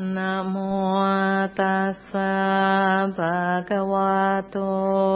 Namo tassa bhagavato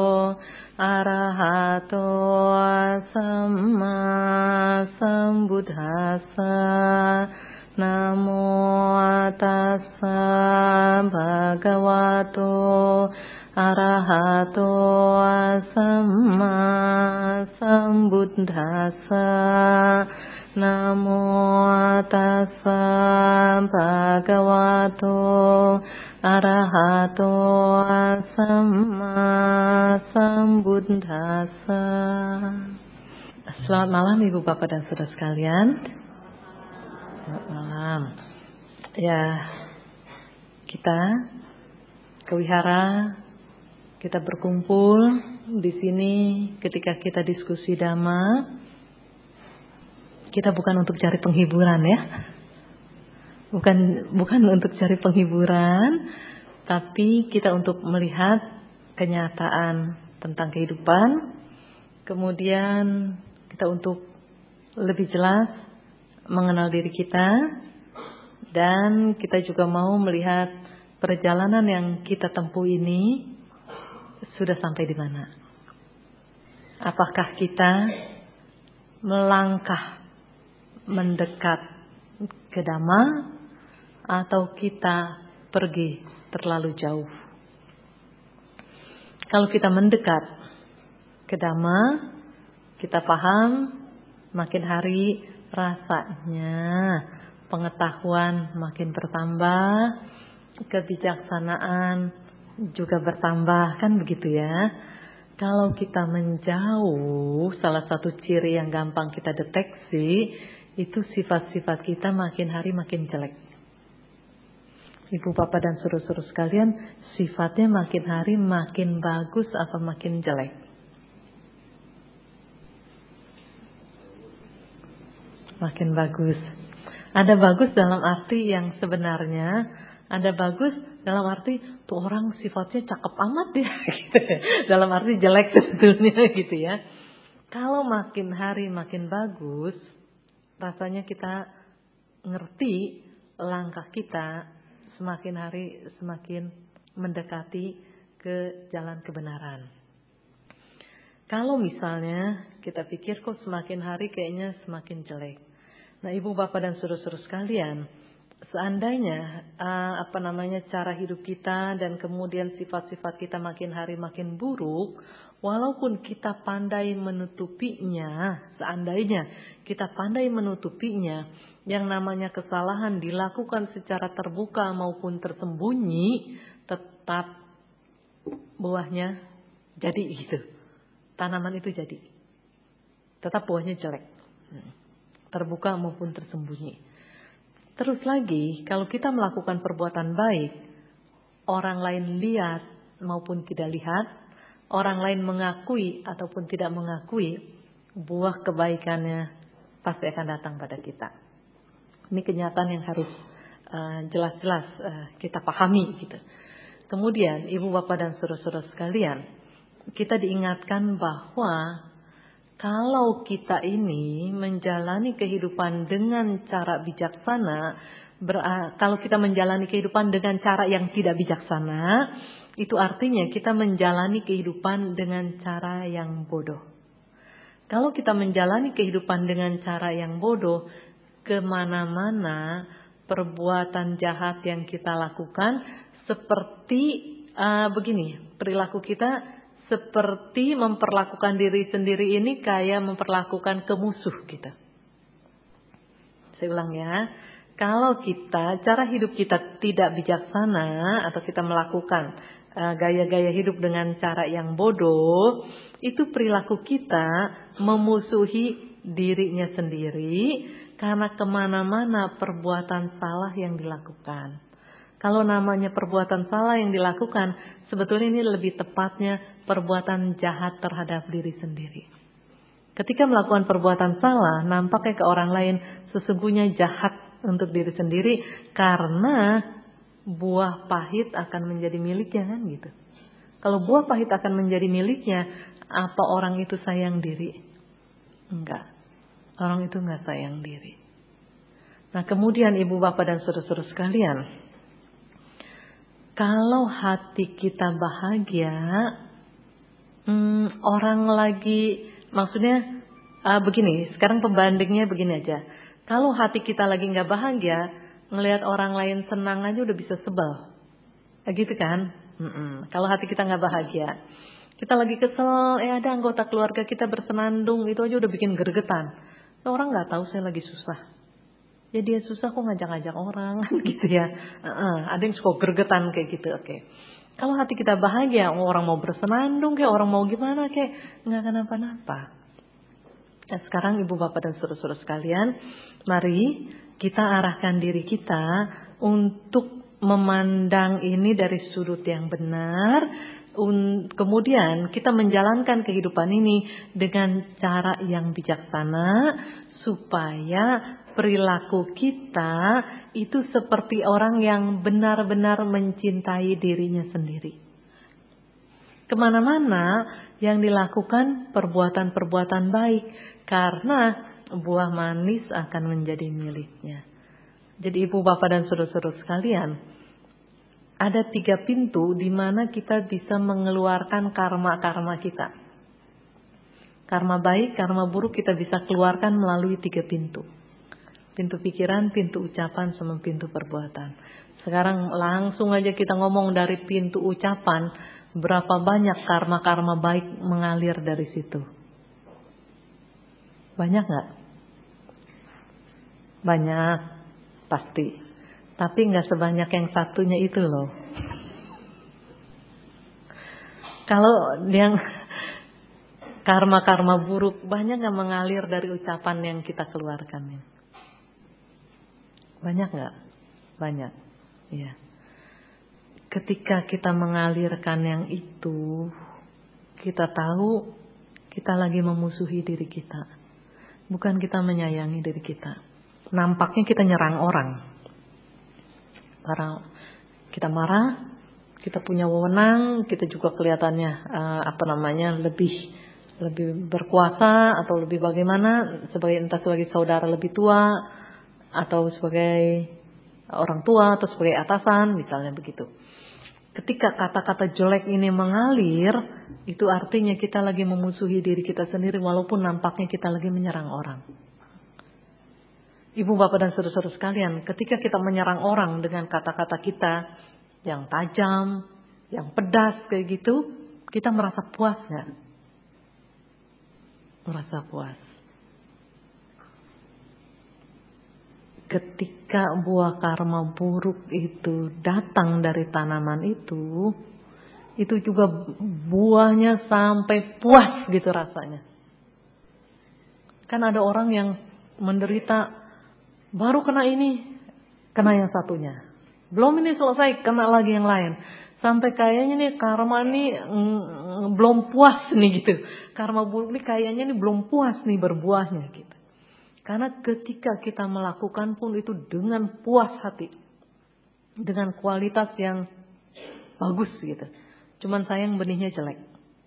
arahato samma sambuddhassa. Namo tassa bhagavato arahato samma sambuddhassa. Namo tassa bhagavato arahato samma sambuddhassa. Selamat malam Ibu Bapak dan Saudara sekalian. Selamat malam. Ya, kita ke wihara, kita berkumpul di sini ketika kita diskusi Dhamma. Kita bukan untuk cari penghiburan ya. Bukan untuk cari penghiburan, tapi kita untuk melihat kenyataan tentang kehidupan. Kemudian kita untuk lebih jelas mengenal diri kita, dan kita juga mau melihat perjalanan yang kita tempuh ini sudah sampai di mana. Apakah kita melangkah mendekat ke Dhamma atau kita pergi terlalu jauh? Kalau kita mendekat ke Dhamma, kita paham makin hari rasanya pengetahuan makin bertambah, kebijaksanaan juga bertambah, kan begitu ya. Kalau kita menjauh, salah satu ciri yang gampang kita deteksi itu sifat-sifat kita makin hari makin jelek. Ibu Bapak dan saudara-saudara sekalian, sifatnya makin hari makin bagus atau makin jelek? Makin bagus. Ada bagus dalam arti yang sebenarnya, ada bagus dalam arti tuh orang sifatnya cakep amat ya, gitu. Dalam arti jelek sebetulnya gitu ya. Kalau makin hari makin bagus, rasanya kita ngerti langkah kita semakin hari semakin mendekati ke jalan kebenaran. Kalau misalnya kita pikir kok semakin hari kayaknya semakin jelek. Nah, Ibu Bapak dan saudara-saudara sekalian, seandainya cara hidup kita dan kemudian sifat-sifat kita makin hari makin buruk, walaupun kita pandai menutupinya, seandainya kita pandai menutupinya, yang namanya kesalahan dilakukan secara terbuka maupun tersembunyi, tetap buahnya jadi gitu. Tanaman itu jadi. Tetap buahnya jelek. Terbuka maupun tersembunyi. Terus lagi, kalau kita melakukan perbuatan baik, orang lain lihat maupun tidak lihat, orang lain mengakui ataupun tidak mengakui, buah kebaikannya pasti akan datang pada kita. Ini kenyataan yang harus jelas-jelas kita pahami gitu. Kemudian Ibu Bapak dan saudara-saudara sekalian, kita diingatkan bahwa kalau kita ini menjalani kehidupan dengan cara bijaksana, kalau kita menjalani kehidupan dengan cara yang tidak bijaksana, itu artinya kita menjalani kehidupan dengan cara yang bodoh. Kalau kita menjalani kehidupan dengan cara yang bodoh, kemana-mana perbuatan jahat yang kita lakukan seperti begini, perilaku kita seperti memperlakukan diri sendiri ini kayak memperlakukan ke musuh kita. Saya ulang ya, kalau cara hidup kita tidak bijaksana atau kita melakukan gaya-gaya hidup dengan cara yang bodoh, itu perilaku kita memusuhi dirinya sendiri karena kemana-mana perbuatan salah yang dilakukan. Kalau namanya perbuatan salah yang dilakukan, sebetulnya ini lebih tepatnya perbuatan jahat terhadap diri sendiri. Ketika melakukan perbuatan salah, nampaknya ke orang lain sesungguhnya jahat untuk diri sendiri karena buah pahit akan menjadi miliknya, kan gitu. Kalau buah pahit akan menjadi miliknya, apa orang itu sayang diri? Enggak. Orang itu enggak sayang diri. Nah, kemudian Ibu Bapak dan saudara-saudara sekalian, Kalau hati kita bahagia, orang lagi, maksudnya begini, sekarang pembandingnya begini aja. Kalau hati kita lagi nggak bahagia, ngelihat orang lain senang aja udah bisa sebel, gitu kan? Kalau hati kita nggak bahagia, kita lagi kesel, ada anggota keluarga kita bersenandung, itu aja udah bikin gregetan. Orang nggak tahu saya lagi susah, ya dia susah kok ngajak-ngajak orang, gitu ya. Ada yang suka gregetan kayak gitu, oke. Kalau hati kita bahagia, orang mau bersenandung kayak orang mau gimana kayak nggak kenapa-napa. Nah, sekarang ibu bapak dan saudara-saudara sekalian, mari kita arahkan diri kita untuk memandang ini dari sudut yang benar. Kemudian kita menjalankan kehidupan ini dengan cara yang bijaksana supaya perilaku kita itu seperti orang yang benar-benar mencintai dirinya sendiri. Kemana-mana yang dilakukan perbuatan-perbuatan baik, karena buah manis akan menjadi miliknya. Jadi ibu bapak dan saudara-saudara sekalian, ada 3 pintu di mana kita bisa mengeluarkan karma-karma kita. Karma baik, karma buruk kita bisa keluarkan melalui 3 pintu. Pintu pikiran, pintu ucapan, sama pintu perbuatan. Sekarang langsung aja kita ngomong dari pintu ucapan, berapa banyak karma-karma baik mengalir dari situ? Banyak nggak? Banyak, pasti. Tapi nggak sebanyak yang satunya itu loh. Kalau yang karma-karma buruk, banyak nggak mengalir dari ucapan yang kita keluarkan? Banyak nggak? Banyak. Iya. Ketika kita mengalirkan yang itu, kita tahu kita lagi memusuhi diri kita. Bukan kita menyayangi diri kita. Nampaknya kita nyerang orang. Karena kita marah, kita punya wewenang, kita juga kelihatannya lebih berkuasa atau lebih bagaimana, entah sebagai saudara lebih tua atau sebagai orang tua atau sebagai atasan, misalnya begitu. Ketika kata-kata jelek ini mengalir, itu artinya kita lagi memusuhi diri kita sendiri walaupun nampaknya kita lagi menyerang orang. Ibu bapak dan saudara-saudara sekalian, ketika kita menyerang orang dengan kata-kata kita yang tajam, yang pedas kayak gitu, kita merasa puas nggak? Merasa puas. Ketika buah karma buruk itu datang dari tanaman itu juga buahnya sampai puas gitu rasanya. Kan ada orang yang menderita, baru kena ini, kena yang satunya. Belum ini selesai, kena lagi yang lain. Sampai kayaknya nih karma nih belum puas nih gitu. Karma buruk nih kayaknya nih belum puas nih berbuahnya gitu. Karena ketika kita melakukan pun itu dengan puas hati. Dengan kualitas yang bagus gitu. Cuman sayang benihnya jelek.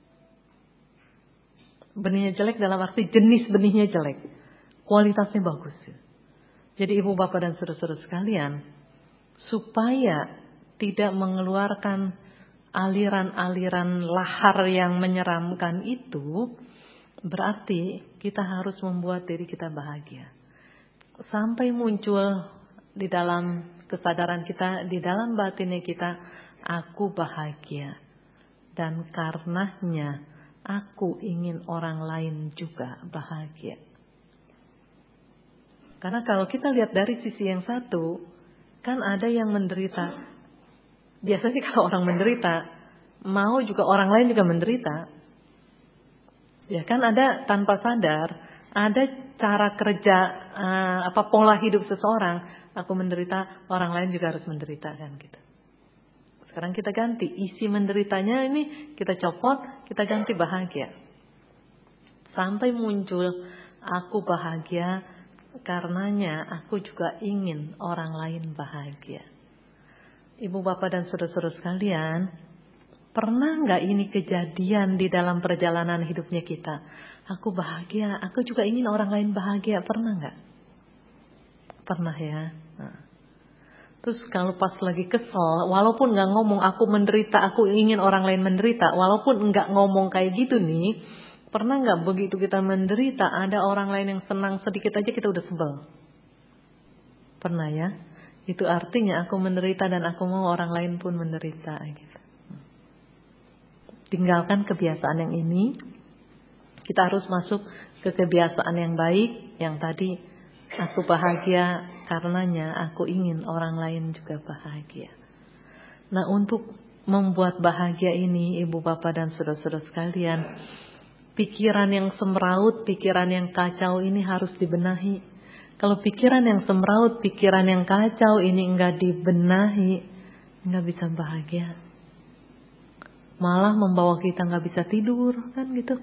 Benihnya jelek dalam arti jenis benihnya jelek. Kualitasnya bagus. Jadi ibu bapak dan saudara-saudara sekalian, supaya tidak mengeluarkan aliran-aliran lahar yang menyeramkan itu, berarti kita harus membuat diri kita bahagia. Sampai muncul di dalam kesadaran kita, di dalam batinnya kita, aku bahagia. Dan karenanya aku ingin orang lain juga bahagia. Karena kalau kita lihat dari sisi yang satu, kan ada yang menderita. Biasanya kalau orang menderita, mau juga orang lain juga menderita. Ya kan ada tanpa sadar, ada cara kerja pola hidup seseorang. Aku menderita, orang lain juga harus menderita kan gitu. Sekarang kita ganti isi menderitanya ini kita copot, kita ganti bahagia. Sampai muncul aku bahagia karenanya aku juga ingin orang lain bahagia. Ibu bapak dan saudara-saudara sekalian, pernah nggak ini kejadian di dalam perjalanan hidupnya kita? Aku bahagia, aku juga ingin orang lain bahagia. Pernah nggak? Pernah ya. Nah, Terus kalau pas lagi kesel, walaupun nggak ngomong aku menderita, aku ingin orang lain menderita, walaupun nggak ngomong kayak gitu nih, pernah nggak begitu kita menderita, ada orang lain yang senang sedikit aja kita udah sebel? Pernah ya? Itu artinya aku menderita dan aku mau orang lain pun menderita. Gitu. Tinggalkan kebiasaan yang ini. Kita harus masuk ke kebiasaan yang baik, yang tadi aku bahagia karenanya aku ingin orang lain juga bahagia. Nah, untuk membuat bahagia ini, ibu bapak dan saudara-saudara sekalian, pikiran yang semraut, pikiran yang kacau ini harus dibenahi. Kalau pikiran yang semraut, pikiran yang kacau ini enggak dibenahi, enggak bisa bahagia. Malah membawa kita enggak bisa tidur, kan gitu.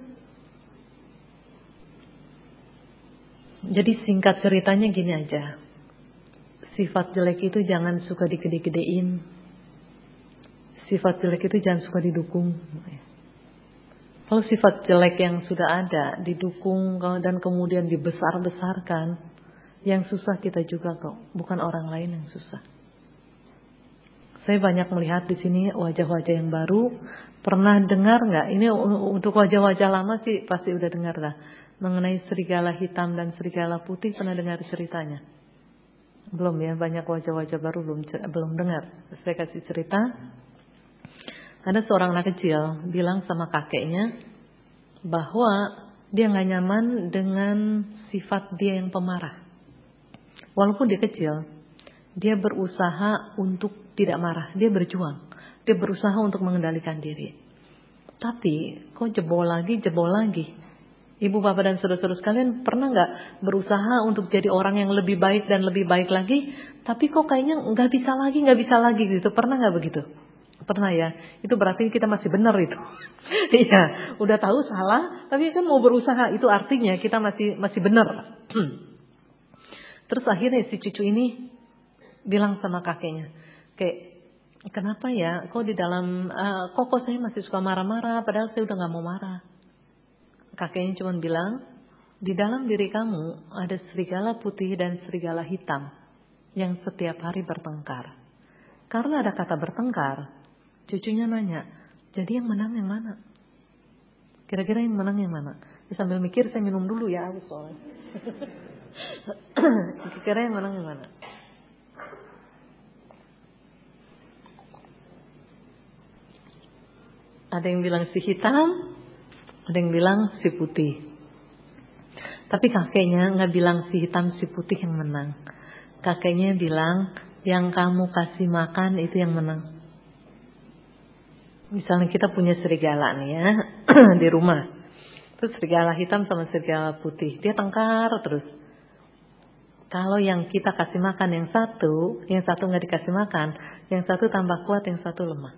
Jadi singkat ceritanya gini aja. Sifat jelek itu jangan suka digede-gedein. Sifat jelek itu jangan suka didukung. Kalau sifat jelek yang sudah ada didukung dan kemudian dibesar-besarkan, yang susah kita juga kok, bukan orang lain yang susah. Saya banyak melihat di sini wajah-wajah yang baru. Pernah dengar nggak? Ini untuk wajah-wajah lama sih pasti udah dengar lah. Mengenai serigala hitam dan serigala putih, pernah dengar ceritanya? Belum ya, banyak wajah-wajah baru belum dengar. Saya kasih cerita. Ada seorang anak kecil bilang sama kakeknya bahwa dia nggak nyaman dengan sifat dia yang pemarah. Walaupun dia kecil, dia berusaha untuk tidak marah, dia berjuang, dia berusaha untuk mengendalikan diri. Tapi kok jebol lagi. Ibu bapak dan saudara-saudara sekalian, pernah nggak berusaha untuk jadi orang yang lebih baik dan lebih baik lagi, tapi kok kayaknya nggak bisa lagi gitu? Pernah nggak begitu? Pernah ya? Itu berarti kita masih benar itu. Iya, udah tahu salah, tapi kan mau berusaha, itu artinya kita masih benar. Terus akhirnya si cucu ini bilang sama kakeknya, kenapa ya? Kok di dalam, kok saya masih suka marah-marah, padahal saya udah nggak mau marah. Kakeknya cuma bilang, di dalam diri kamu ada serigala putih dan serigala hitam yang setiap hari bertengkar. Karena ada kata bertengkar, cucunya nanya, jadi yang menang yang mana? Kira-kira yang menang yang mana? Sambil mikir saya minum dulu ya, aku soalnya. Kira-kira yang menang yang mana? Ada yang bilang si hitam, ada yang bilang si putih. Tapi kakeknya nggak bilang si hitam si putih yang menang. Kakeknya bilang yang kamu kasih makan itu yang menang. Misalnya kita punya serigala nih ya di rumah. Terus serigala hitam sama serigala putih, dia tengkar terus. Kalau yang kita kasih makan yang satu nggak dikasih makan, yang satu tambah kuat, yang satu lemah.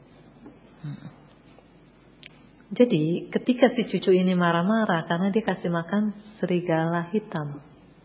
Jadi ketika si cucu ini marah-marah karena dia kasih makan serigala hitam.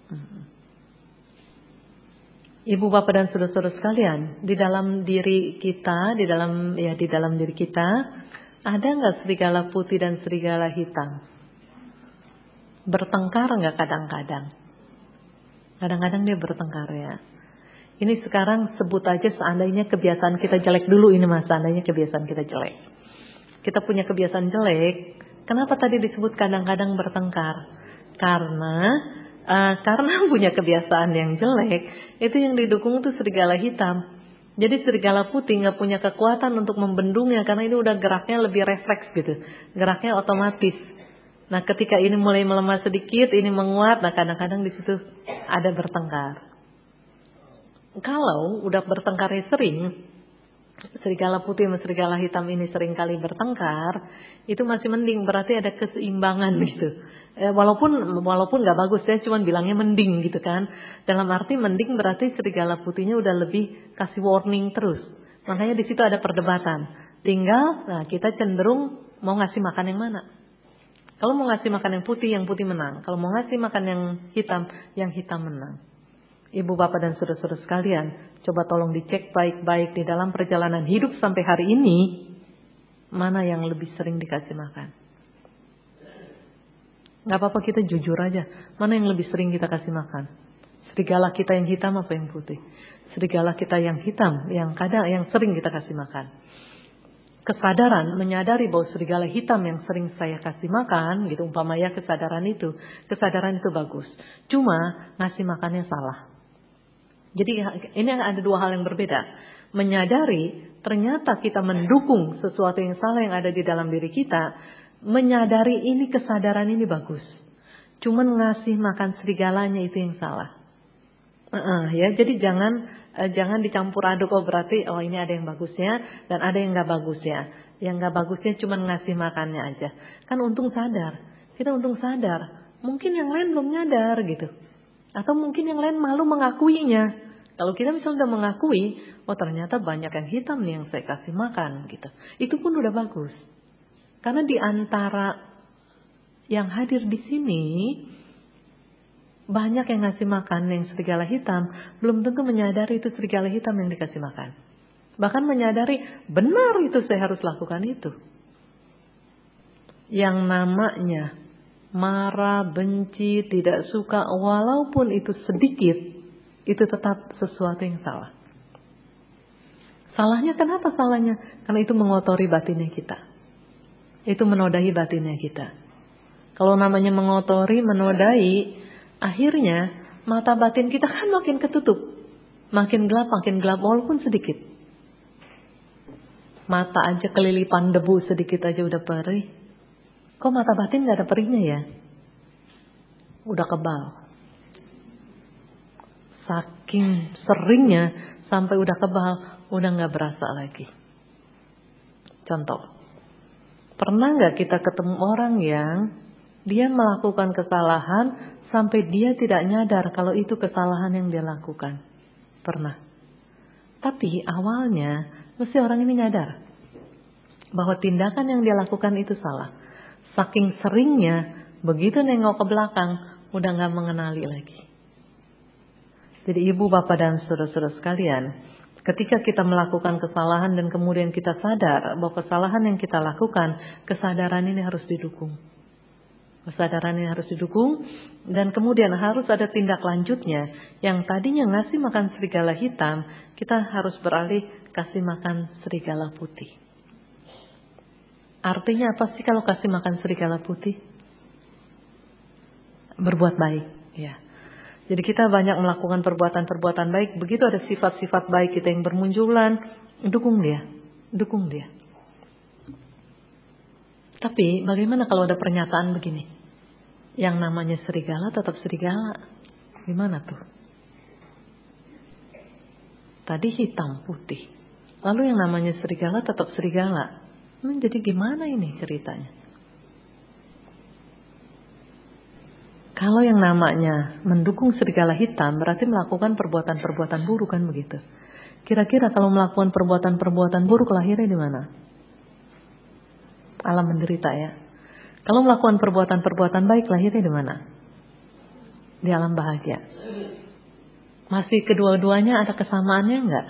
Ibu bapak dan saudara-saudara sekalian, di dalam diri kita, di dalam diri kita, ada nggak serigala putih dan serigala hitam? Bertengkar nggak kadang-kadang? Kadang-kadang dia bertengkar ya. Ini sekarang sebut aja seandainya kebiasaan kita jelek dulu ini mas, seandainya kebiasaan kita jelek. Kita punya kebiasaan jelek. Kenapa tadi disebut kadang-kadang bertengkar? Karena punya kebiasaan yang jelek, itu yang didukung itu serigala hitam. Jadi serigala putih nggak punya kekuatan untuk membendungnya karena ini udah geraknya lebih refleks gitu, geraknya otomatis. Nah ketika ini mulai melemah sedikit, ini menguat, nah kadang-kadang di situ ada bertengkar. Kalau udah bertengkarnya sering, serigala putih sama serigala hitam ini sering kali bertengkar, itu masih mending, berarti ada keseimbangan gitu. Walaupun nggak bagus, saya cuma bilangnya mending gitu kan. Dalam arti mending berarti serigala putihnya udah lebih kasih warning terus. Makanya di situ ada perdebatan. Tinggal, kita cenderung mau ngasih makan yang mana. Kalau mau ngasih makan yang putih menang. Kalau mau ngasih makan yang hitam menang. Ibu bapak dan saudara-saudara sekalian, coba tolong dicek baik-baik di dalam perjalanan hidup sampai hari ini, mana yang lebih sering dikasih makan. Gak apa-apa kita jujur aja, mana yang lebih sering kita kasih makan. Serigala kita yang hitam apa yang putih? Serigala kita yang hitam, yang sering kita kasih makan. Kesadaran, menyadari bahwa serigala hitam yang sering saya kasih makan, gitu umpamanya kesadaran itu bagus. Cuma ngasih makannya salah. Jadi ini ada dua hal yang berbeda. Menyadari ternyata kita mendukung sesuatu yang salah yang ada di dalam diri kita. Menyadari ini kesadaran ini bagus. Cuman ngasih makan serigalanya itu yang salah. Ya, jadi jangan dicampur aduk. Berarti ini ada yang bagusnya dan ada yang nggak bagusnya. Yang nggak bagusnya cuma ngasih makannya aja. Kan untung sadar. Kita untung sadar. Mungkin yang lain belum nyadar gitu. Atau mungkin yang lain malu mengakuinya. Kalau kita misalnya udah mengakui, ternyata banyak yang hitam nih yang saya kasih makan gitu. Itu pun udah bagus. Karena di antara yang hadir di sini banyak yang ngasih makan yang serigala hitam, belum tentu menyadari itu serigala hitam yang dikasih makan. Bahkan menyadari benar itu saya harus lakukan itu. Yang namanya marah, benci, tidak suka, walaupun itu sedikit, itu tetap sesuatu yang salah. Salahnya kenapa salahnya? Karena itu mengotori batinnya kita. Itu menodai batinnya kita. Kalau namanya mengotori, menodai, akhirnya mata batin kita kan makin ketutup. Makin gelap walaupun sedikit. Mata aja kelilipan debu sedikit aja udah perih. Kok mata batin gak ada perihnya ya? Udah kebal. Saking seringnya sampai udah kebal, udah gak berasa lagi. Contoh. Pernah gak kita ketemu orang yang dia melakukan kesalahan sampai dia tidak nyadar kalau itu kesalahan yang dia lakukan? Pernah. Tapi awalnya mesti orang ini nyadar bahwa tindakan yang dia lakukan itu salah. Saking seringnya, begitu nengok ke belakang, udah gak mengenali lagi. Jadi ibu, bapak, dan saudara-saudara sekalian, ketika kita melakukan kesalahan dan kemudian kita sadar bahwa kesalahan yang kita lakukan, kesadaran ini harus didukung. Kesadaran ini harus didukung dan kemudian harus ada tindak lanjutnya. Yang tadinya ngasih makan serigala hitam, kita harus beralih kasih makan serigala putih. Artinya apa sih kalau kasih makan serigala putih? Berbuat baik, ya. Jadi kita banyak melakukan perbuatan-perbuatan baik. Begitu ada sifat-sifat baik kita yang bermunculan, dukung dia. Tapi bagaimana kalau ada pernyataan begini? Yang namanya serigala tetap serigala. Gimana tuh? Tadi hitam putih. Lalu yang namanya serigala tetap serigala. Jadi gimana ini ceritanya? Kalau yang namanya mendukung serigala hitam berarti melakukan perbuatan-perbuatan buruk, kan begitu? Kira-kira kalau melakukan perbuatan-perbuatan buruk lahirnya di mana? Alam menderita, ya. Kalau melakukan perbuatan-perbuatan baik lahirnya di mana? Di alam bahagia. Masih kedua-duanya ada kesamaannya enggak?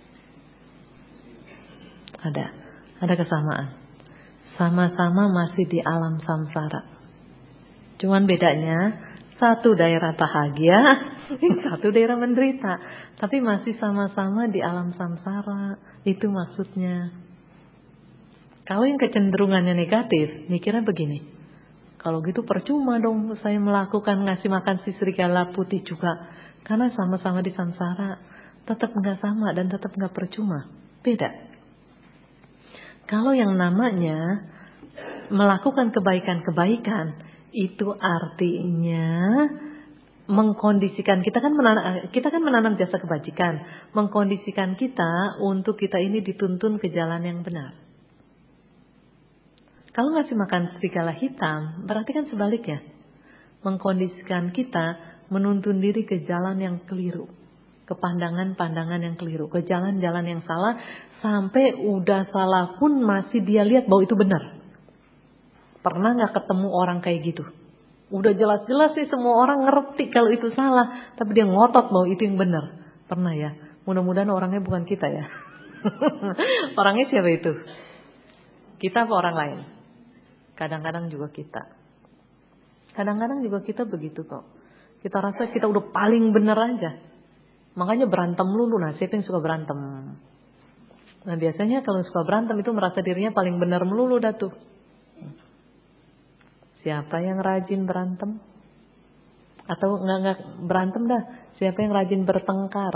Ada kesamaan. Sama-sama masih di alam samsara. Cuman bedanya satu daerah bahagia, yang satu daerah menderita. Tapi masih sama-sama di alam samsara. Itu maksudnya. Kalau yang kecenderungannya negatif, mikirnya begini. Kalau gitu percuma dong saya melakukan ngasih makan si serigala putih juga. Karena sama-sama di samsara. Tetap gak sama dan tetap gak percuma. Beda. Kalau yang namanya melakukan kebaikan-kebaikan, itu artinya mengkondisikan kita kan menanam jasa kebajikan, mengkondisikan kita untuk kita ini dituntun ke jalan yang benar. Kalau ngasih makan serigala hitam, berarti kan sebaliknya, mengkondisikan kita menuntun diri ke jalan yang keliru, ke pandangan-pandangan yang keliru, ke jalan-jalan yang salah, sampai udah salah pun masih dia lihat bahwa itu benar. Pernah gak ketemu orang kayak gitu? Udah jelas-jelas sih semua orang ngerti kalau itu salah, tapi dia ngotot bahwa itu yang benar. Pernah ya? Mudah-mudahan orangnya bukan kita ya. Orangnya siapa itu? Kita apa orang lain? Kadang-kadang juga kita. Kadang-kadang juga kita begitu kok. Kita rasa kita udah paling benar aja. Makanya berantem lulu. Nah, siapa yang suka berantem? Nah, biasanya kalau suka berantem itu merasa dirinya paling benar melulu dah tuh. Siapa yang rajin berantem? Atau enggak berantem dah. Siapa yang rajin bertengkar?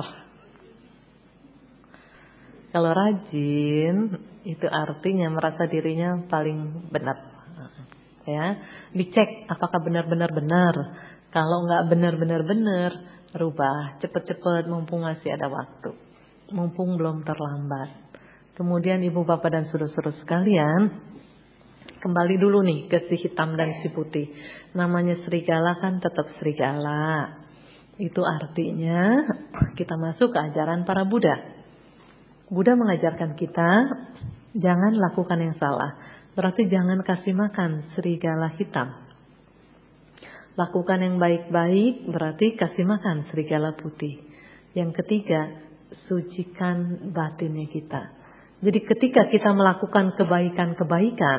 Kalau rajin itu artinya merasa dirinya paling benar. Ya, dicek apakah benar-benar benar. Kalau enggak benar-benar benar, rubah cepet-cepet mumpung masih ada waktu. Mumpung belum terlambat. Kemudian ibu bapak dan saudara-saudara sekalian, kembali dulu nih ke si hitam dan si putih. Namanya serigala kan tetap serigala. Itu artinya kita masuk ke ajaran para Buddha. Buddha mengajarkan kita jangan lakukan yang salah. Berarti jangan kasih makan serigala hitam. Lakukan yang baik-baik berarti kasih makan serigala putih. Yang ketiga, sucikan batinnya kita. Jadi ketika kita melakukan kebaikan-kebaikan,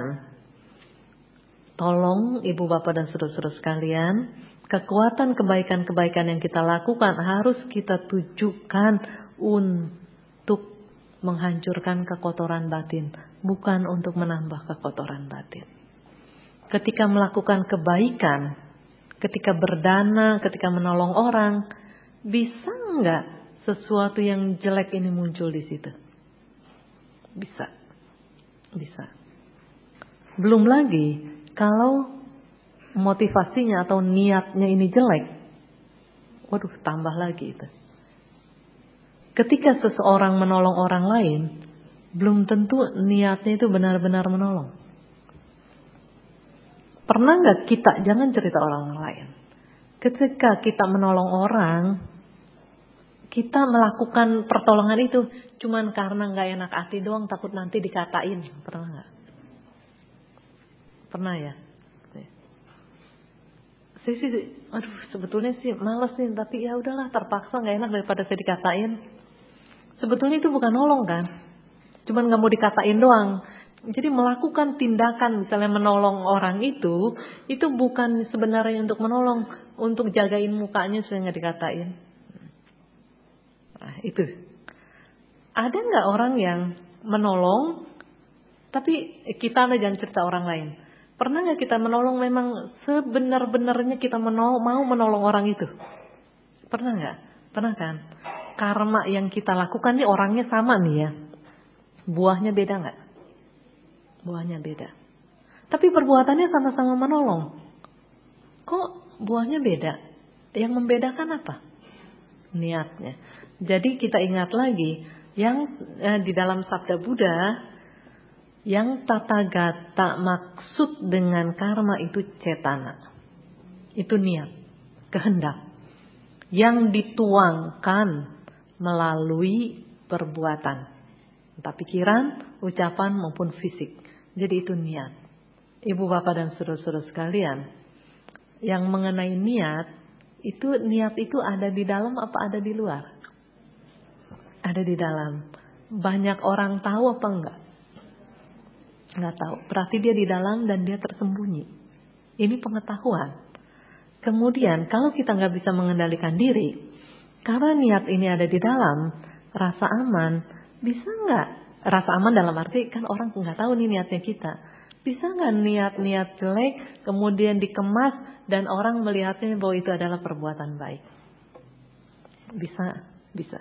tolong ibu bapak dan saudara-saudara sekalian, kekuatan kebaikan-kebaikan yang kita lakukan harus kita tujukan untuk menghancurkan kekotoran batin, bukan untuk menambah kekotoran batin. Ketika melakukan kebaikan, ketika berdana, ketika menolong orang, bisa nggak sesuatu yang jelek ini muncul di situ? Bisa. Belum lagi kalau motivasinya atau niatnya ini jelek, waduh tambah lagi itu. Ketika seseorang menolong orang lain, belum tentu niatnya itu benar-benar menolong. Pernah nggak kita, jangan cerita orang lain, ketika kita menolong orang, kita melakukan pertolongan itu cuman karena nggak enak hati doang, takut nanti dikatain. Pernah nggak? Pernah ya? Saya sih, sebetulnya sih malas nih, tapi ya udahlah terpaksa, nggak enak daripada saya dikatain. Sebetulnya itu bukan nolong kan? Cuman nggak mau dikatain doang. Jadi melakukan tindakan misalnya menolong orang itu bukan sebenarnya untuk menolong, untuk jagain mukanya supaya nggak dikatain. Nah, itu. Ada nggak orang yang menolong, tapi kita jangan cerita orang lain. Pernah nggak kita menolong memang sebenar-benarnya kita mau menolong orang itu? Pernah nggak? Pernah kan? Karma yang kita lakukan nih orangnya sama nih ya. Buahnya beda nggak? Buahnya beda. Tapi perbuatannya sama-sama menolong. Kok buahnya beda? Yang membedakan apa? Niatnya. Jadi kita ingat lagi yang di dalam sabda Buddha, yang Tathagata maksud dengan karma itu cetana. Itu niat, kehendak yang dituangkan melalui perbuatan, entah pikiran, ucapan maupun fisik. Jadi itu niat. Ibu bapak dan saudara-saudara sekalian, yang mengenai niat itu ada di dalam apa ada di luar? Ada di dalam. Banyak orang tahu apa enggak? Enggak tahu. Berarti dia di dalam dan dia tersembunyi. Ini pengetahuan. Kemudian kalau kita nggak bisa mengendalikan diri, karena niat ini ada di dalam, rasa aman, bisa nggak? Rasa aman dalam arti kan orang nggak tahu nih niatnya kita. Bisa nggak niat-niat jelek kemudian dikemas dan orang melihatnya bahwa itu adalah perbuatan baik? Bisa.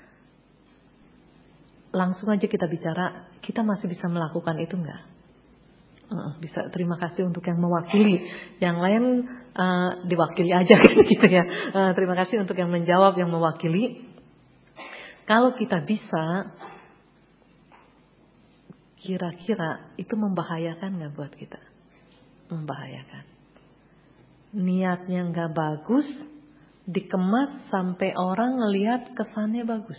Langsung aja kita bicara, kita masih bisa melakukan itu nggak? Bisa. Terima kasih untuk yang mewakili. Yang lain diwakili aja gitu ya. Terima kasih untuk yang menjawab, yang mewakili. Kalau kita bisa, kira-kira itu membahayakan nggak buat kita? Membahayakan. Niatnya nggak bagus, dikemas sampai orang ngelihat kesannya bagus.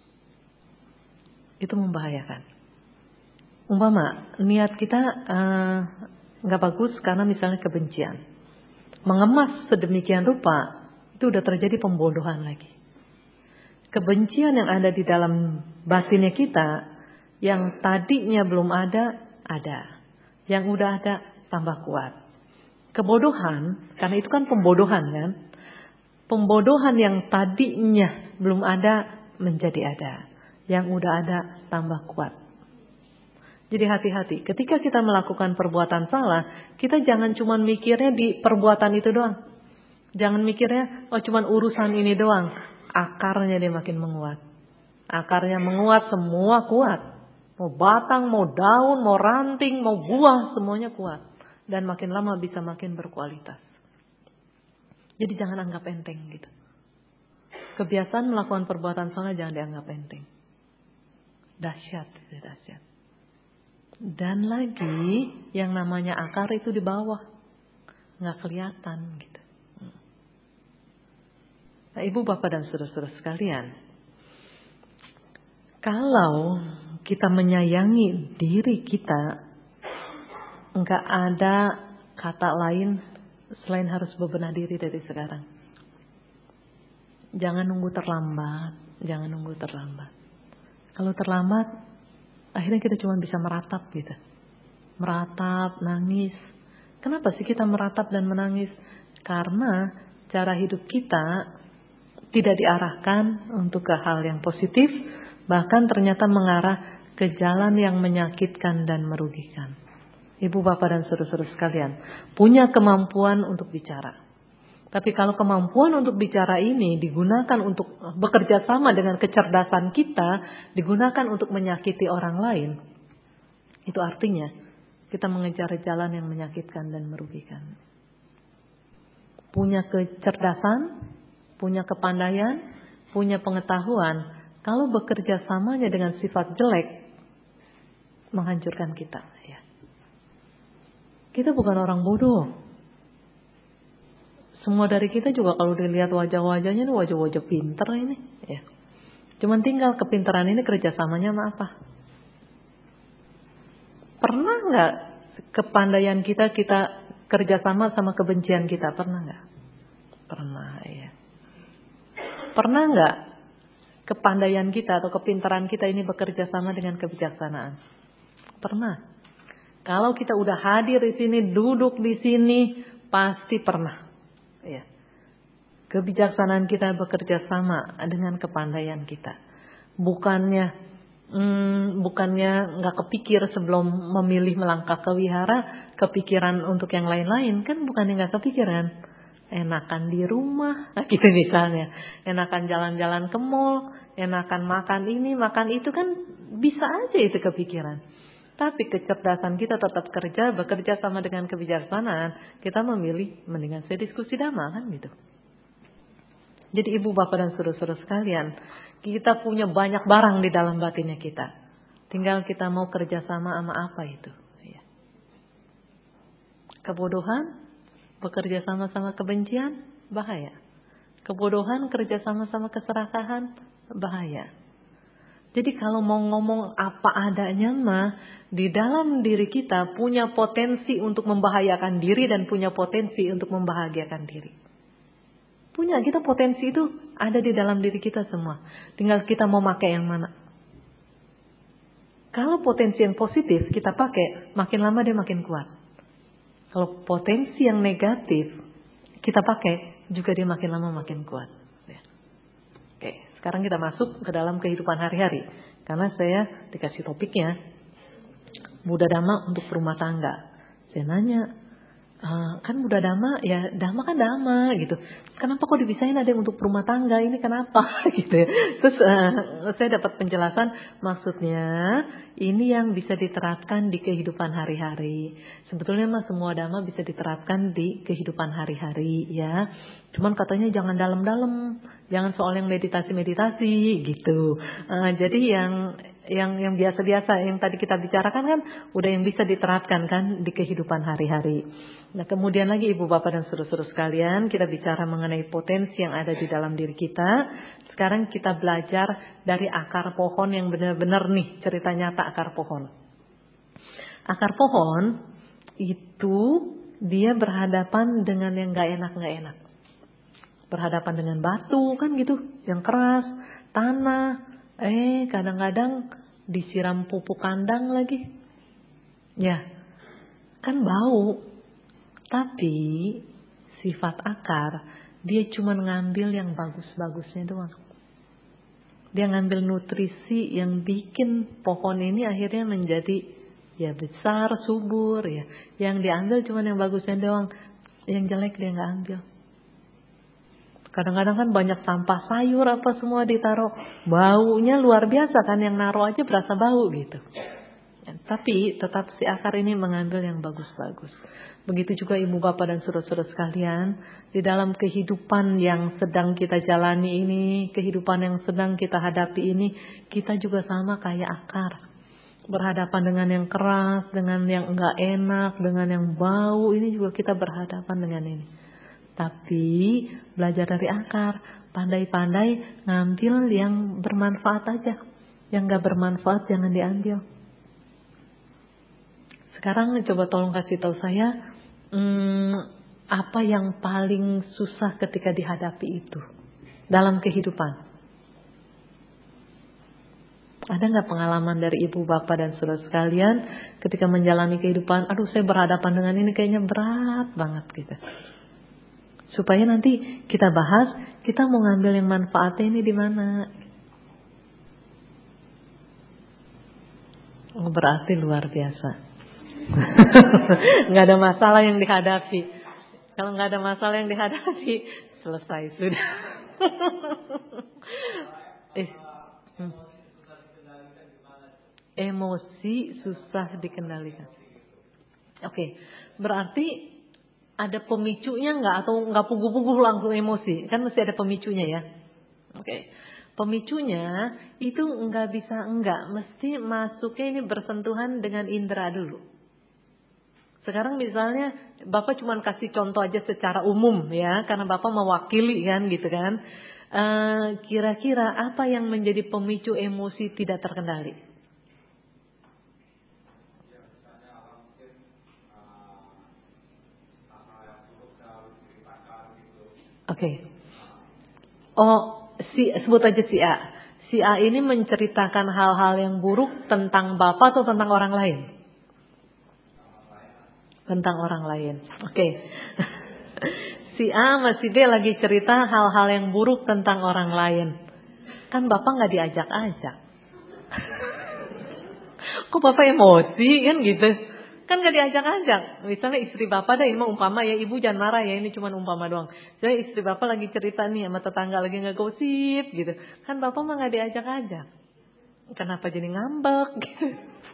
Itu membahayakan. Umpama niat kita nggak bagus karena misalnya kebencian, mengemas sedemikian rupa, itu udah terjadi pembodohan lagi. Kebencian yang ada di dalam batinnya kita, yang tadinya belum ada. Yang udah ada tambah kuat. Kebodohan, karena itu kan pembodohan kan. Pembodohan yang tadinya belum ada menjadi ada. Yang udah ada tambah kuat. Jadi hati-hati. Ketika kita melakukan perbuatan salah, kita jangan cuma mikirnya di perbuatan itu doang. Jangan mikirnya, oh cuma urusan ini doang. Akarnya dia makin menguat. Akarnya menguat, semua kuat. Mau batang, mau daun, mau ranting, mau buah, semuanya kuat. Dan makin lama bisa makin berkualitas. Jadi jangan anggap enteng gitu. Kebiasaan melakukan perbuatan salah jangan dianggap enteng. Dahsyat, dahsyat. Dan lagi yang namanya akar itu di bawah, nggak kelihatan gitu. Nah, ibu bapak dan saudara-saudara sekalian, kalau kita menyayangi diri kita, nggak ada kata lain selain harus bebenah diri dari sekarang. Jangan nunggu terlambat, jangan nunggu terlambat. Kalau terlambat, akhirnya kita cuma bisa meratap gitu. Meratap, nangis. Kenapa sih kita meratap dan menangis? Karena cara hidup kita tidak diarahkan untuk ke hal yang positif. Bahkan ternyata mengarah ke jalan yang menyakitkan dan merugikan. Ibu, bapak, dan saudara-saudara sekalian, punya kemampuan untuk bicara. Tapi kalau kemampuan untuk bicara ini digunakan untuk bekerja sama dengan kecerdasan kita, digunakan untuk menyakiti orang lain, itu artinya kita mengejar jalan yang menyakitkan dan merugikan. Punya kecerdasan, punya kepandaian, punya pengetahuan, kalau bekerja samanya dengan sifat jelek, menghancurkan kita. Ya. Kita bukan orang bodoh. Semua dari kita juga kalau dilihat wajah-wajahnya ini wajah-wajah pinter ini. Ya. Cuman tinggal kepintaran ini kerjasamanya sama apa? Pernah nggak kepandaian kita kerjasama sama kebencian kita? Pernah nggak? Pernah ya. Pernah nggak kepandaian kita atau kepintaran kita ini bekerja sama dengan kebijaksanaan? Pernah. Kalau kita udah hadir di sini, duduk di sini, pasti pernah. Ya. Kebijaksanaan kita bekerja sama dengan kepandaian kita. Bukannya nggak kepikir sebelum memilih melangkah ke wihara, kepikiran untuk yang lain-lain, kan bukannya nggak kepikiran. Enakan di rumah, nah gitu misalnya. Enakan jalan-jalan ke mall, enakan makan ini, makan itu, kan bisa aja itu kepikiran. Tapi kecerdasan kita tetap bekerja sama dengan kebijaksanaan. Kita memilih mendingan saya diskusi dhamma, kan gitu. Jadi ibu bapak dan saudara-saudara sekalian, kita punya banyak barang di dalam batinnya kita. Tinggal kita mau kerja sama apa itu. Ya. Kebodohan, bekerja sama kebencian, bahaya. Kebodohan, kerja sama keserakahan, bahaya. Jadi kalau mau ngomong apa adanya mah, di dalam diri kita punya potensi untuk membahayakan diri dan punya potensi untuk membahagiakan diri. Punya, kita potensi itu ada di dalam diri kita semua. Tinggal kita mau pakai yang mana. Kalau potensi yang positif kita pakai, makin lama dia makin kuat. Kalau potensi yang negatif kita pakai, juga dia makin lama makin kuat. Oke, sekarang kita masuk ke dalam kehidupan hari-hari. Karena saya dikasih topiknya Buddha Dhamma untuk rumah tangga. Saya nanya, kan Buddha Dhamma, ya Dhamma kan Dhamma gitu. Kenapa kok dibisain ada yang untuk rumah tangga? Ini kenapa gitu ya. Terus saya dapat penjelasan, maksudnya ini yang bisa diterapkan di kehidupan hari-hari. Sebetulnya mah semua Dhamma bisa diterapkan di kehidupan hari-hari ya. Cuman katanya jangan dalam-dalam, jangan soal yang meditasi-meditasi gitu. Jadi yang biasa-biasa yang tadi kita bicarakan kan udah yang bisa diterapkan kan di kehidupan hari-hari. Nah, kemudian lagi ibu bapak dan saudara-saudara sekalian, kita bicara mengenai potensi yang ada di dalam diri kita. Sekarang kita belajar dari akar pohon yang benar-benar nih, cerita nyata akar pohon. Akar pohon itu dia berhadapan dengan yang gak enak. Berhadapan dengan batu kan gitu, yang keras, tanah, kadang-kadang disiram pupuk kandang lagi. Ya, kan bau. Tapi sifat akar, Dia cuma ngambil yang bagus-bagusnya doang. Dia ngambil nutrisi yang bikin pohon ini akhirnya menjadi ya besar, subur ya. Yang diambil cuma yang bagusnya doang. Yang jelek dia nggak ambil. Kadang-kadang kan banyak sampah sayur apa semua ditaruh. Baunya luar biasa kan, yang naruh aja berasa bau gitu. Ya, tapi tetap si akar ini mengambil yang bagus-bagus. Begitu juga ibu bapak dan saudara-saudara sekalian. Di dalam kehidupan yang sedang kita jalani ini, kehidupan yang sedang kita hadapi ini, kita juga sama kayak akar. Berhadapan dengan yang keras, dengan yang enggak enak, dengan yang bau, ini juga kita berhadapan dengan ini. Tapi belajar dari akar, pandai-pandai ngambil yang bermanfaat aja. Yang gak bermanfaat jangan diambil. Sekarang coba tolong kasih tahu saya, apa yang paling susah ketika dihadapi itu dalam kehidupan? Ada gak pengalaman dari ibu bapak dan saudara sekalian ketika menjalani kehidupan, aduh saya berhadapan dengan ini kayaknya berat banget gitu. Supaya nanti kita bahas, kita mau ngambil yang manfaatnya ini di mana? Oh, berarti luar biasa. Nggak ada masalah yang dihadapi. Kalau nggak ada masalah yang dihadapi, selesai sudah. Emosi susah dikendalikan. Oke, berarti ada pemicunya nggak, atau nggak puguh-puguh langsung emosi? Kan mesti ada pemicunya ya. Oke. Pemicunya itu nggak bisa mesti masuknya ini bersentuhan dengan indera dulu. Sekarang misalnya Bapak cuma kasih contoh aja secara umum ya, karena Bapak mewakili kan gitu kan. Kira-kira apa yang menjadi pemicu emosi tidak terkendali? Oke. Oh, sebut aja si A. Si A ini menceritakan hal-hal yang buruk tentang Bapak atau tentang orang lain? Tentang orang lain. Oke. Si A sama si B lagi cerita hal-hal yang buruk tentang orang lain. Kan Bapak nggak diajak-ajak. Kok Bapak emosi kan gitu? Kan gak diajak-ajak. Misalnya istri Bapak ini mau umpama ya, ibu jangan marah ya, ini cuma umpama doang. Jadi istri Bapak lagi cerita nih sama tetangga lagi ngegosip gitu. Kan Bapak mah gak diajak-ajak. Kenapa jadi ngambek gitu?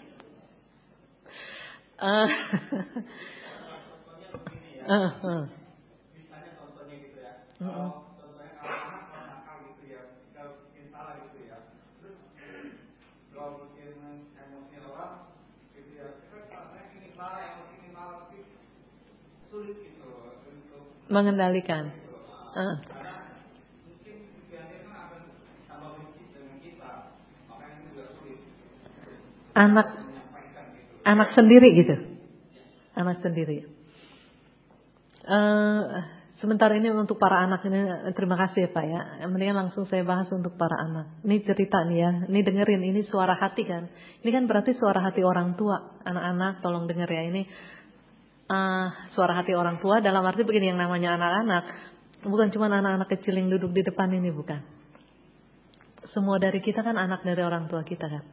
Mengendalikan. Anak sendiri gitu. Anak sendiri. Sebentar ini untuk para anak ini, terima kasih ya Pak ya. Mendingan langsung saya bahas untuk para anak. Ini cerita nih ya, ini dengerin, ini suara hati kan. Ini kan berarti suara hati orang tua. Anak-anak tolong denger ya, ini suara hati orang tua dalam arti begini, yang namanya anak-anak bukan cuma anak-anak kecil yang duduk di depan ini, bukan. Semua dari kita kan anak dari orang tua kita kan.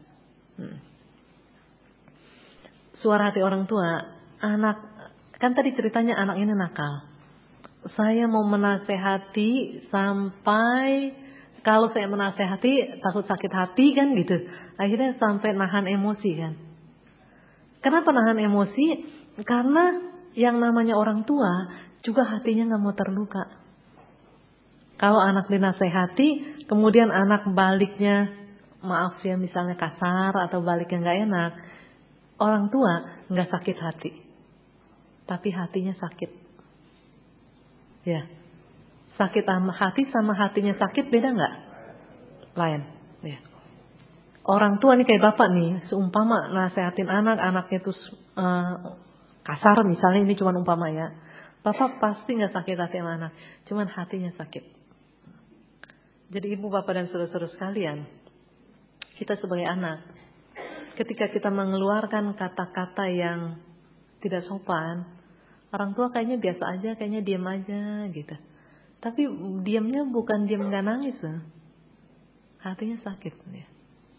Suara hati orang tua, anak kan tadi ceritanya anak ini nakal. Saya mau menasehati sampai, kalau saya menasehati takut sakit hati kan gitu. Akhirnya sampai nahan emosi kan. Kenapa nahan emosi? Karena yang namanya orang tua juga hatinya gak mau terluka. Kalau anak dinasehati, kemudian anak baliknya, maaf ya misalnya kasar atau baliknya gak enak, orang tua gak sakit hati, tapi hatinya sakit. Ya, sakit sama hatinya sakit beda gak? Lain. Ya. Orang tua nih kayak Bapak nih, seumpama nasehatin anaknya tuh kasar misalnya, ini cuma umpama ya. Bapak pasti gak sakit hati sama anak, cuman hatinya sakit. Jadi ibu bapak dan saudara-saudara sekalian, kita sebagai anak, ketika kita mengeluarkan kata-kata yang tidak sopan, orang tua kayaknya biasa aja, kayaknya diam aja gitu. Tapi diamnya bukan diam nggak nangis loh. Hatinya sakit ya.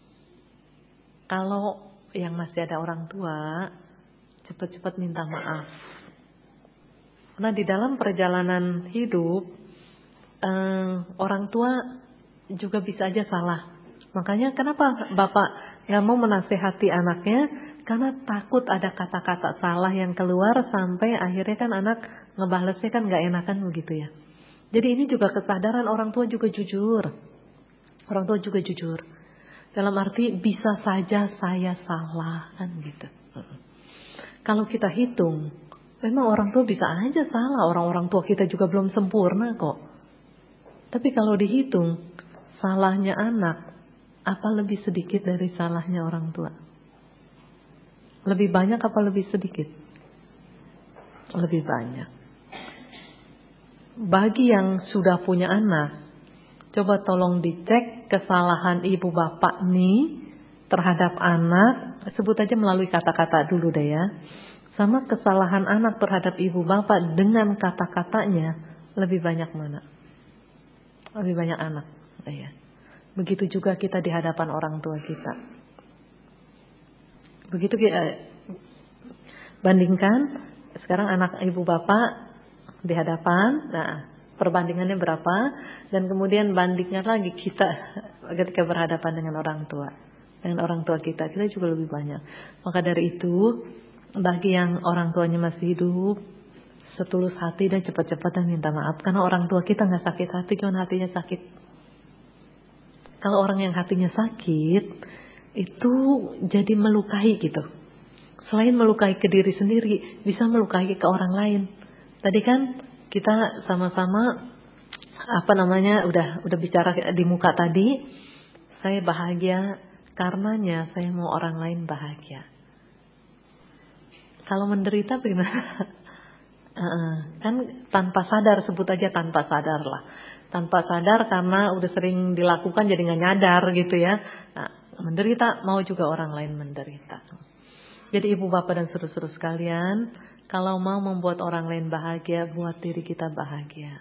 Kalau yang masih ada orang tua, cepat-cepat minta maaf. Karena di dalam perjalanan hidup, orang tua juga bisa aja salah. Makanya kenapa Bapak nggak mau menasehati anaknya? Karena takut ada kata-kata salah yang keluar sampai akhirnya kan anak ngebalesnya kan nggak enakan begitu ya. Jadi ini juga kesadaran orang tua juga jujur. Orang tua juga jujur. Dalam arti bisa saja saya salah kan gitu. Kalau kita hitung, memang orang tua bisa aja salah. Orang-orang tua kita juga belum sempurna kok. Tapi kalau dihitung, salahnya anak apa lebih sedikit dari salahnya orang tua? Lebih banyak apa lebih sedikit? Lebih banyak. Bagi yang sudah punya anak, coba tolong dicek kesalahan ibu bapak nih terhadap anak. Sebut aja melalui kata-kata dulu deh ya. Sama kesalahan anak terhadap ibu bapak dengan kata-katanya, lebih banyak mana? Lebih banyak anak. Ya. Begitu juga kita di hadapan orang tua kita. Begitu bandingkan sekarang anak ibu bapak di hadapan. Nah, perbandingannya berapa? Dan kemudian bandingkan lagi kita ketika berhadapan dengan orang tua. Dengan orang tua kita juga lebih banyak. Maka dari itu, bagi yang orang tuanya masih hidup, setulus hati dan cepat-cepat dan minta maaf. Karena orang tua kita nggak sakit hati, cuma hatinya sakit. Kalau orang yang hatinya sakit, itu jadi melukai gitu. Selain melukai ke diri sendiri, bisa melukai ke orang lain. Tadi kan kita sama-sama udah bicara di muka tadi, saya bahagia karenanya saya mau orang lain bahagia. Kalau menderita bagaimana? Kan tanpa sadar, sebut aja tanpa sadar lah. Tanpa sadar karena udah sering dilakukan jadi nggak nyadar gitu ya. Nah, menderita mau juga orang lain menderita. Jadi ibu bapak dan saudara-saudara sekalian, kalau mau membuat orang lain bahagia, buat diri kita bahagia.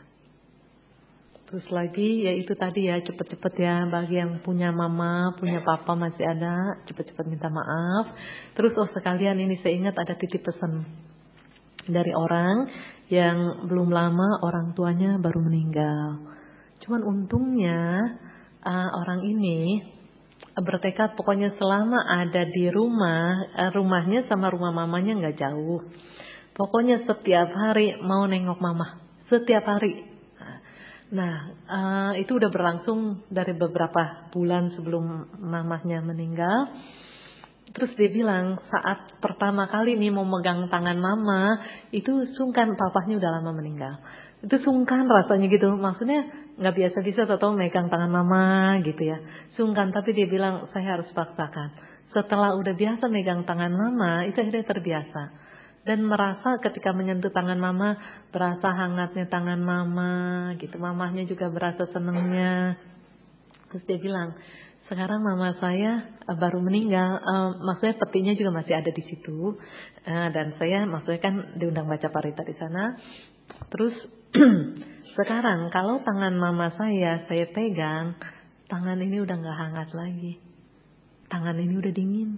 Terus lagi ya itu tadi ya, cepet-cepet ya bagi yang punya mama, punya papa masih ada, cepet-cepet minta maaf. Terus sekalian ini saya ingat ada titip pesan dari orang yang belum lama orang tuanya baru meninggal. Cuman untungnya orang ini bertekad pokoknya selama ada di rumah, rumahnya sama rumah mamanya nggak jauh. Pokoknya setiap hari mau nengok mama, setiap hari. Nah, itu udah berlangsung dari beberapa bulan sebelum mamahnya meninggal. Terus dia bilang saat pertama kali nih mau megang tangan mama, itu sungkan, papahnya udah lama meninggal. Itu sungkan rasanya gitu, maksudnya nggak biasa-biasa atau megang tangan mama gitu ya. Sungkan, tapi dia bilang saya harus paksakan. Setelah udah biasa megang tangan mama, itu akhirnya terbiasa. Dan merasa ketika menyentuh tangan mama, berasa hangatnya tangan mama gitu. Mamahnya juga berasa senengnya. Terus dia bilang, sekarang mama saya baru meninggal, maksudnya petinya juga masih ada di situ. Dan saya maksudnya kan diundang baca parita di sana. Terus sekarang kalau tangan mama saya pegang, tangan ini udah gak hangat lagi. Tangan ini udah dingin.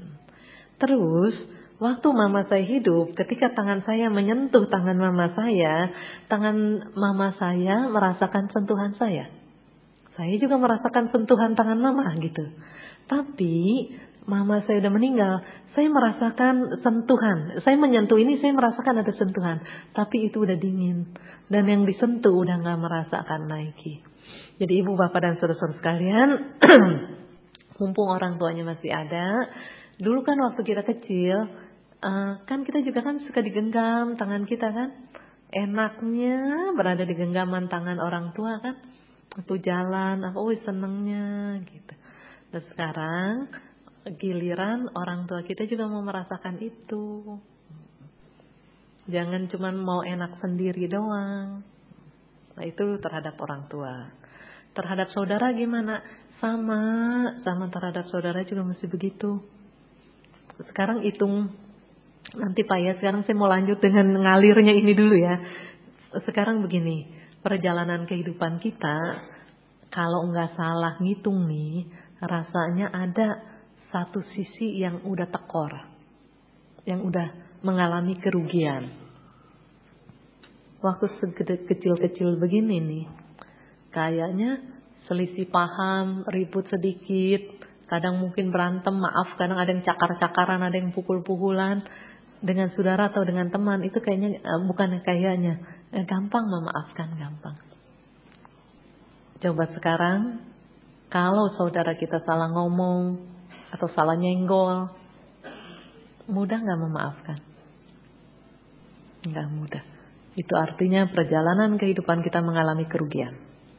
Terus waktu mama saya hidup, ketika tangan saya menyentuh tangan mama saya, tangan mama saya merasakan sentuhan saya. Saya juga merasakan sentuhan tangan mama gitu. Tapi mama saya udah meninggal, saya merasakan sentuhan. Saya menyentuh ini, saya merasakan ada sentuhan. Tapi itu udah dingin. Dan yang disentuh udah gak merasakan lagi. Jadi ibu bapak dan saudara-saudara sekalian, mumpung orang tuanya masih ada. Dulu kan waktu kita kecil, kan kita juga kan suka digenggam tangan kita kan. Enaknya berada di genggaman tangan orang tua kan. Waktu jalan, senengnya gitu. Dan sekarang giliran orang tua kita juga mau merasakan itu. Jangan cuma mau enak sendiri doang. Nah itu terhadap orang tua. Terhadap saudara gimana? Sama terhadap saudara juga mesti begitu. Sekarang hitung nanti Pak ya. Sekarang saya mau lanjut dengan ngalirnya ini dulu ya. Sekarang begini. perjalanan kehidupan kita, kalau nggak salah ngitung nih, rasanya ada satu sisi yang udah tekor, yang udah mengalami kerugian. Waktu kecil-kecil begini nih, kayaknya selisih paham, ribut sedikit, kadang mungkin berantem, maaf, kadang ada yang cakar-cakaran, ada yang pukul-pukulan dengan saudara atau dengan teman, itu kayaknya bukan kayaknya gampang memaafkan, gampang. Coba sekarang, kalau saudara kita salah ngomong atau salah nyenggol, mudah nggak memaafkan? Nggak mudah. Itu artinya perjalanan kehidupan kita mengalami kerugian.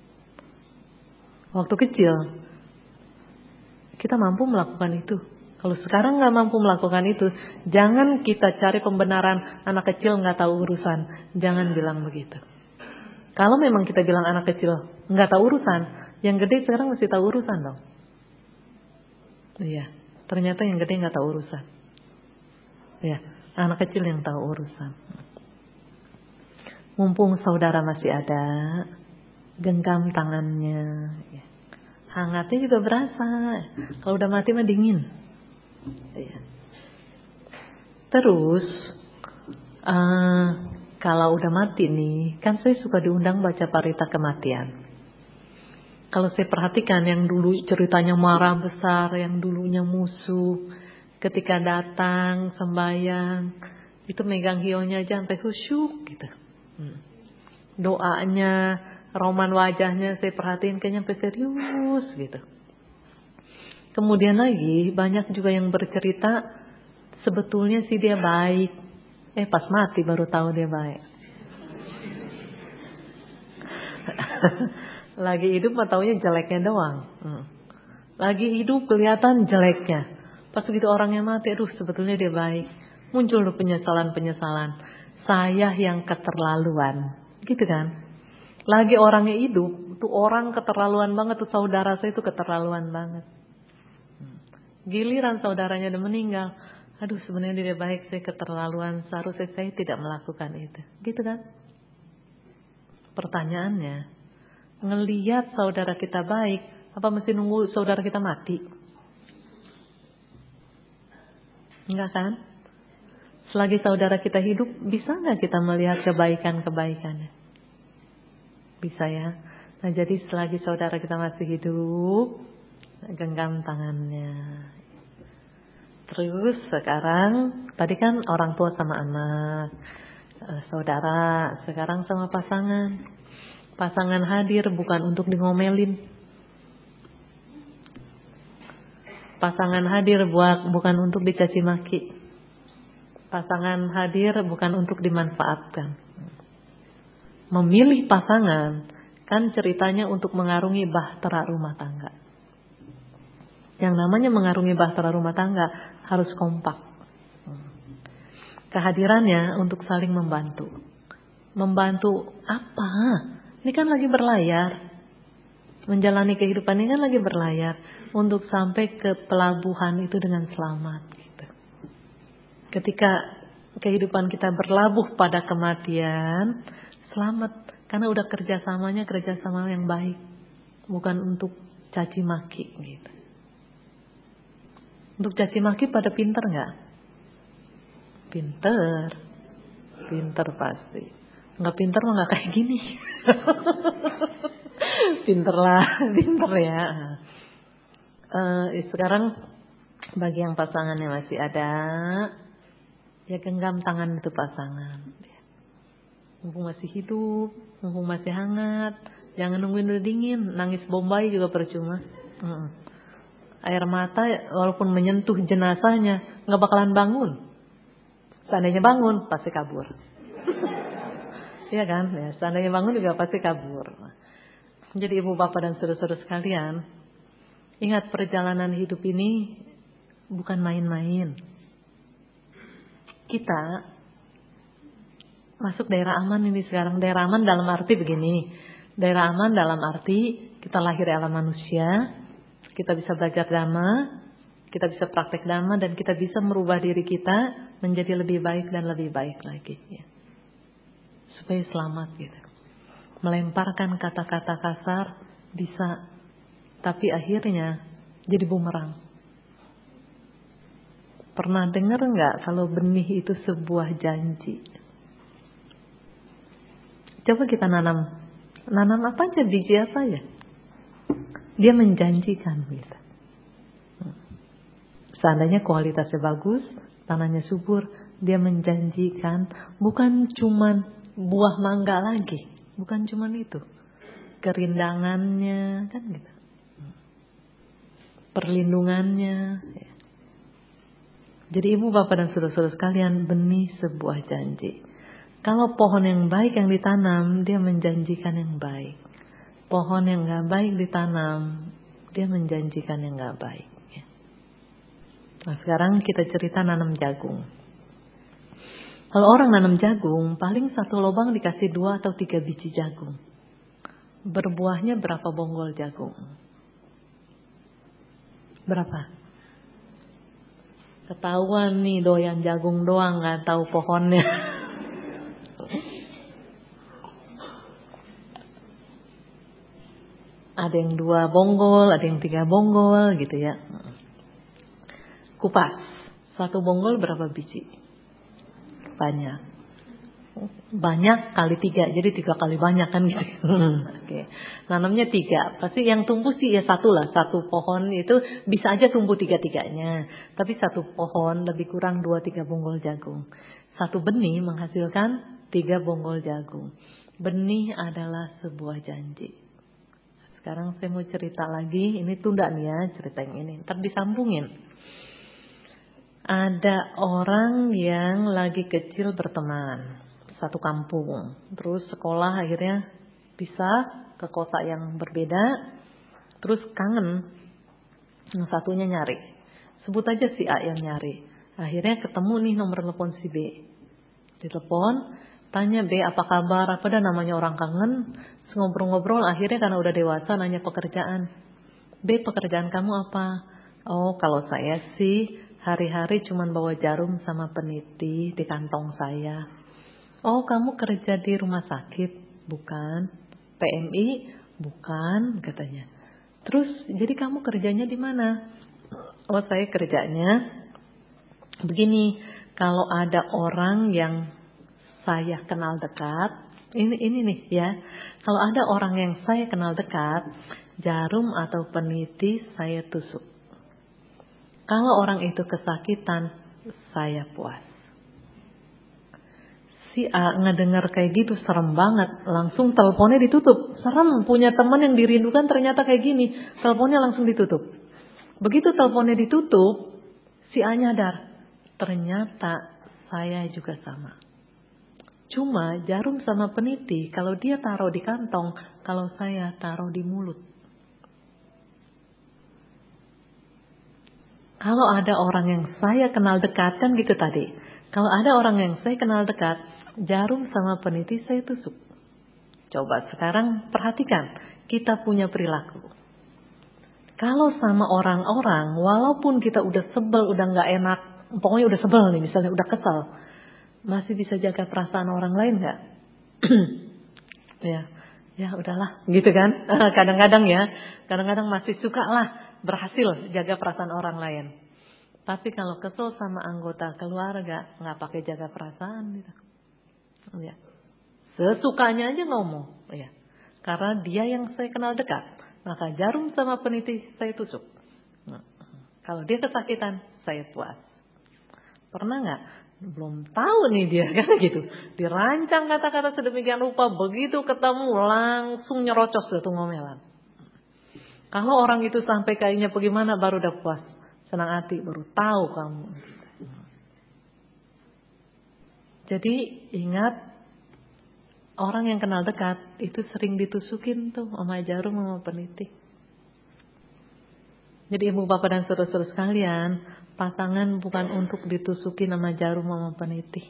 Waktu kecil, kita mampu melakukan itu. Kalau sekarang nggak mampu melakukan itu, jangan kita cari pembenaran anak kecil nggak tahu urusan. Jangan bilang begitu. Kalau memang kita bilang anak kecil nggak tahu urusan, yang gede sekarang mesti tahu urusan dong. Iya, ternyata yang gede nggak tahu urusan. Iya, anak kecil yang tahu urusan. Mumpung saudara masih ada, genggam tangannya. Ya. Hangatnya juga berasa. Kalau udah mati mah dingin. Ya. Terus kalau udah mati nih, kan saya suka diundang baca parita kematian. Kalau saya perhatikan yang dulu ceritanya marah besar, yang dulunya musuh, ketika datang sembahyang, itu megang hionya aja sampai khusyuk gitu. Doanya, roman wajahnya saya perhatiin kayaknya sampai serius gitu. Kemudian lagi banyak juga yang bercerita sebetulnya sih dia baik. Pas mati baru tahu dia baik. Lagi hidup mah taunya jeleknya doang. Lagi hidup kelihatan jeleknya. Pas begitu orangnya mati, aduh sebetulnya dia baik. Muncul penyesalan-penyesalan. Saya yang keterlaluan. Gitu kan? Lagi orangnya hidup, tuh orang keterlaluan banget, tuh saudara saya itu keterlaluan banget. Giliran saudaranya udah meninggal, aduh sebenarnya dia baik, saya keterlaluan, seharusnya saya tidak melakukan itu. Gitu kan? Pertanyaannya, ngelihat saudara kita baik, apa mesti nunggu saudara kita mati? Enggak kan? Selagi saudara kita hidup, bisa nggak kita melihat kebaikan-kebaikannya? Bisa ya. Nah jadi selagi saudara kita masih hidup, genggam tangannya. Terus sekarang, tadi kan orang tua sama anak, saudara, sekarang sama pasangan. Pasangan hadir bukan untuk dingomelin. Pasangan hadir bukan untuk dicaci maki. Pasangan hadir bukan untuk dimanfaatkan. Memilih pasangan kan ceritanya untuk mengarungi bahtera rumah tangga. Yang namanya mengarungi bahtera rumah tangga harus kompak. Kehadirannya untuk saling membantu. Membantu apa? Ini kan lagi berlayar. Menjalani kehidupan ini kan lagi berlayar. Untuk sampai ke pelabuhan itu dengan selamat. Gitu. Ketika kehidupan kita berlabuh pada kematian, selamat. Karena udah kerjasama yang baik. Bukan untuk caci maki gitu. Untuk caci maki pada pinter nggak? Pinter pasti. Nggak pinter mah nggak kayak gini. Pinter ya. Sekarang bagi yang pasangannya masih ada, ya genggam tangan itu pasangan. Mumpung masih hidup, mumpung masih hangat, jangan nungguin udah dingin, nangis bombay juga percuma. Air mata walaupun menyentuh jenazahnya nggak bakalan bangun. Seandainya bangun pasti kabur. Iya kan? Ya, seandainya bangun juga pasti kabur. Jadi ibu bapak dan saudara-saudara sekalian, ingat perjalanan hidup ini bukan main-main. Kita masuk daerah aman ini sekarang. Daerah aman dalam arti begini. Daerah aman dalam arti kita lahir di alam manusia, kita bisa belajar dhamma, kita bisa praktek dhamma, dan kita bisa merubah diri kita menjadi lebih baik dan lebih baik lagi. Ya. Supaya selamat gitu. melemparkan kata-kata kasar bisa, tapi akhirnya jadi bumerang. Pernah dengar nggak kalau benih itu sebuah janji? Coba kita nanam apa aja, biji apa ya? Dia menjanjikan gitu. Seandainya kualitasnya bagus, tanahnya subur, dia menjanjikan bukan cuman buah mangga lagi, bukan cuman itu, kerindangannya kan gitu, perlindungannya. Jadi ibu bapak dan saudara-saudara sekalian, benih sebuah janji. Kalau pohon yang baik yang ditanam, dia menjanjikan yang baik. Pohon yang gak baik ditanam, dia menjanjikan yang gak baik. Nah sekarang kita cerita nanam jagung. Kalau orang nanam jagung, paling satu lubang dikasih 2 atau 3 biji jagung. Berbuahnya berapa bonggol jagung? Berapa? Ketahuan nih doyan jagung doang, gak tahu pohonnya. Ada yang 2 bonggol, ada yang 3 bonggol gitu ya. Kupas, 1 bonggol berapa biji? Banyak kali 3, jadi 3 kali banyak kan gitu. Oke. Nanamnya 3, pasti yang tumbuh sih ya 1 lah. 1 pohon itu bisa aja tumbuh 3-3-nya. Tapi 1 pohon lebih kurang 2-3 bonggol jagung. 1 benih menghasilkan 3 bonggol jagung. Benih adalah sebuah janji. Sekarang saya mau cerita lagi, ini tunda nih ya cerita yang ini, ntar disambungin. Ada orang yang lagi kecil berteman, satu kampung, terus sekolah akhirnya pisah ke kota yang berbeda, terus kangen, yang satunya nyari, sebut aja si A yang nyari, akhirnya ketemu nih nomor telepon si B, ditelepon, tanya B apa kabar, apa dah namanya orang kangen, ngobrol-ngobrol, akhirnya karena udah dewasa nanya pekerjaan, B pekerjaan kamu apa? Oh kalau saya sih hari-hari cuman bawa jarum sama peniti di kantong saya. Oh kamu kerja di rumah sakit? Bukan. PMI? Bukan katanya. Terus jadi kamu kerjanya di mana? Oh saya kerjanya begini. Kalau ada orang yang saya kenal dekat, ini nih ya. Kalau ada orang yang saya kenal dekat, jarum atau peniti saya tusuk. Kalau orang itu kesakitan, saya puas. Si A ngedengar kayak gitu serem banget, langsung teleponnya ditutup. Serem, punya teman yang dirindukan ternyata kayak gini, teleponnya langsung ditutup. Begitu teleponnya ditutup, si A nyadar, ternyata saya juga sama. Cuma jarum sama peniti, kalau dia taruh di kantong, kalau saya taruh di mulut. Kalau ada orang yang saya kenal dekat, kan gitu tadi. Kalau ada orang yang saya kenal dekat, jarum sama peniti saya tusuk. Coba sekarang perhatikan, kita punya perilaku. Kalau sama orang-orang, walaupun kita udah sebel, udah gak enak, pokoknya udah sebel nih, misalnya udah kesal, masih bisa jaga perasaan orang lain gak? Ya udahlah, gitu kan? Kadang-kadang ya, kadang-kadang masih suka lah berhasil jaga perasaan orang lain. Tapi kalau kesel sama anggota keluarga, nggak pakai jaga perasaan gitu. Ya. Sesukanya aja ngomong, ya. Karena dia yang saya kenal dekat, maka jarum sama peniti saya tusuk. Nah, kalau dia kesakitan, saya puas. Pernah nggak? Belum tahu nih dia kan gitu. Dirancang kata-kata sedemikian rupa, begitu ketemu langsung nyerocos tuh ngomelan. Kalau orang itu sampai kayaknya bagaimana baru udah puas, senang hati, baru tahu kamu. Jadi ingat, orang yang kenal dekat itu sering ditusukin tuh sama jarum sama peniti. Jadi ibu bapak dan saudara-saudara sekalian, pasangan bukan untuk ditusukin sama jarum sama peniti.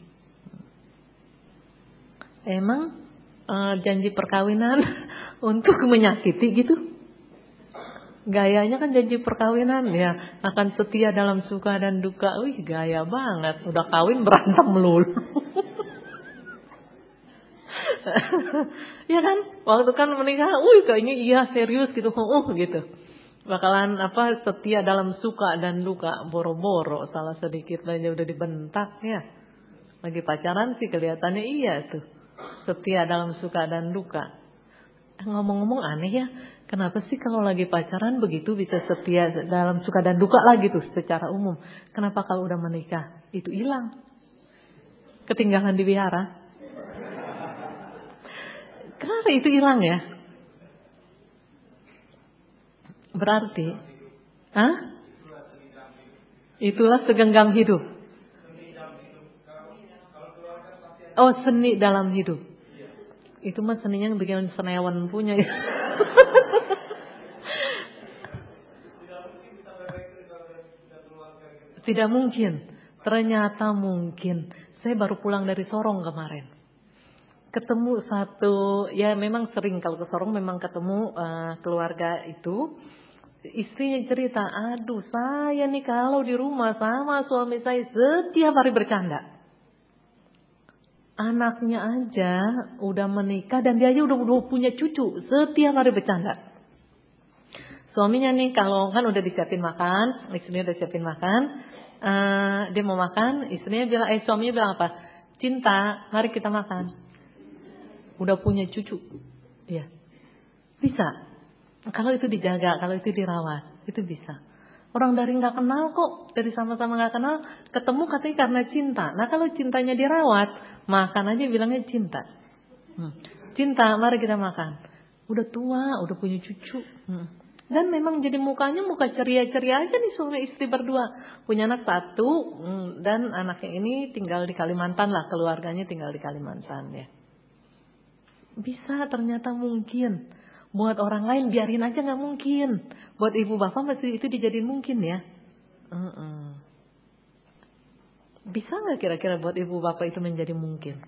Emang janji perkawinan untuk menyakiti gitu? Gayanya kan janji perkawinan ya akan setia dalam suka dan duka. Wih gaya banget. Udah kawin berantem melulu. Ya kan? Waktu kan menikah, kayaknya iya serius gitu. Gitu. Bakalan setia dalam suka dan duka. Boro-boro salah sedikit aja udah dibentak ya. Lagi pacaran sih kelihatannya iya tuh. Setia dalam suka dan duka. Ngomong-ngomong aneh ya. Kenapa sih kalau lagi pacaran begitu bisa setia dalam suka dan duka lah gitu secara umum. Kenapa kalau udah menikah itu hilang? Ketinggalan di wihara. Kenapa itu hilang ya? Berarti, itulah segenggam hidup. Oh, seni dalam hidup. Itu mah seninya yang bikin senewan punya ya. Tidak mungkin. Ternyata mungkin. Saya baru pulang dari Sorong kemarin. Ketemu satu, ya memang sering kalau ke Sorong memang ketemu keluarga itu. Istrinya cerita, aduh saya nih kalau di rumah sama suami saya setiap hari bercanda. Anaknya aja udah menikah dan dia aja udah punya cucu, setiap hari bercanda. Suaminya nih kalau kan udah disiapin makan, istrinya udah siapin makan, dia mau makan, suaminya bilang apa? Cinta, mari kita makan. Udah punya cucu, ya bisa. Kalau itu dijaga, kalau itu dirawat, itu bisa. Orang dari nggak kenal kok, dari sama-sama nggak kenal, ketemu katanya karena cinta. Nah kalau cintanya dirawat, makan aja bilangnya cinta. Cinta, mari kita makan. Udah tua, udah punya cucu. Dan memang jadi mukanya muka ceria-ceria aja nih suami istri berdua. Punya anak satu, dan anaknya ini tinggal di Kalimantan lah, keluarganya tinggal di Kalimantan ya. Bisa, ternyata mungkin. Buat orang lain biarin aja nggak mungkin. Buat ibu bapak masih itu dijadiin mungkin ya. Bisa nggak kira-kira buat ibu bapak itu menjadi mungkin?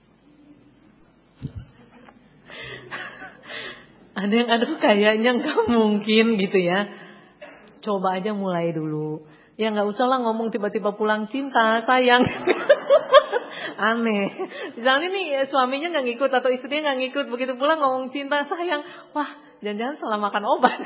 Ada yang kayaknya nggak mungkin gitu ya. Coba aja mulai dulu. Ya nggak usah lah ngomong tiba-tiba pulang cinta sayang. Aneh. Misalnya nih suaminya nggak ngikut atau istrinya nggak ngikut, begitu pulang ngomong cinta sayang, wah jangan-jangan salah makan obat.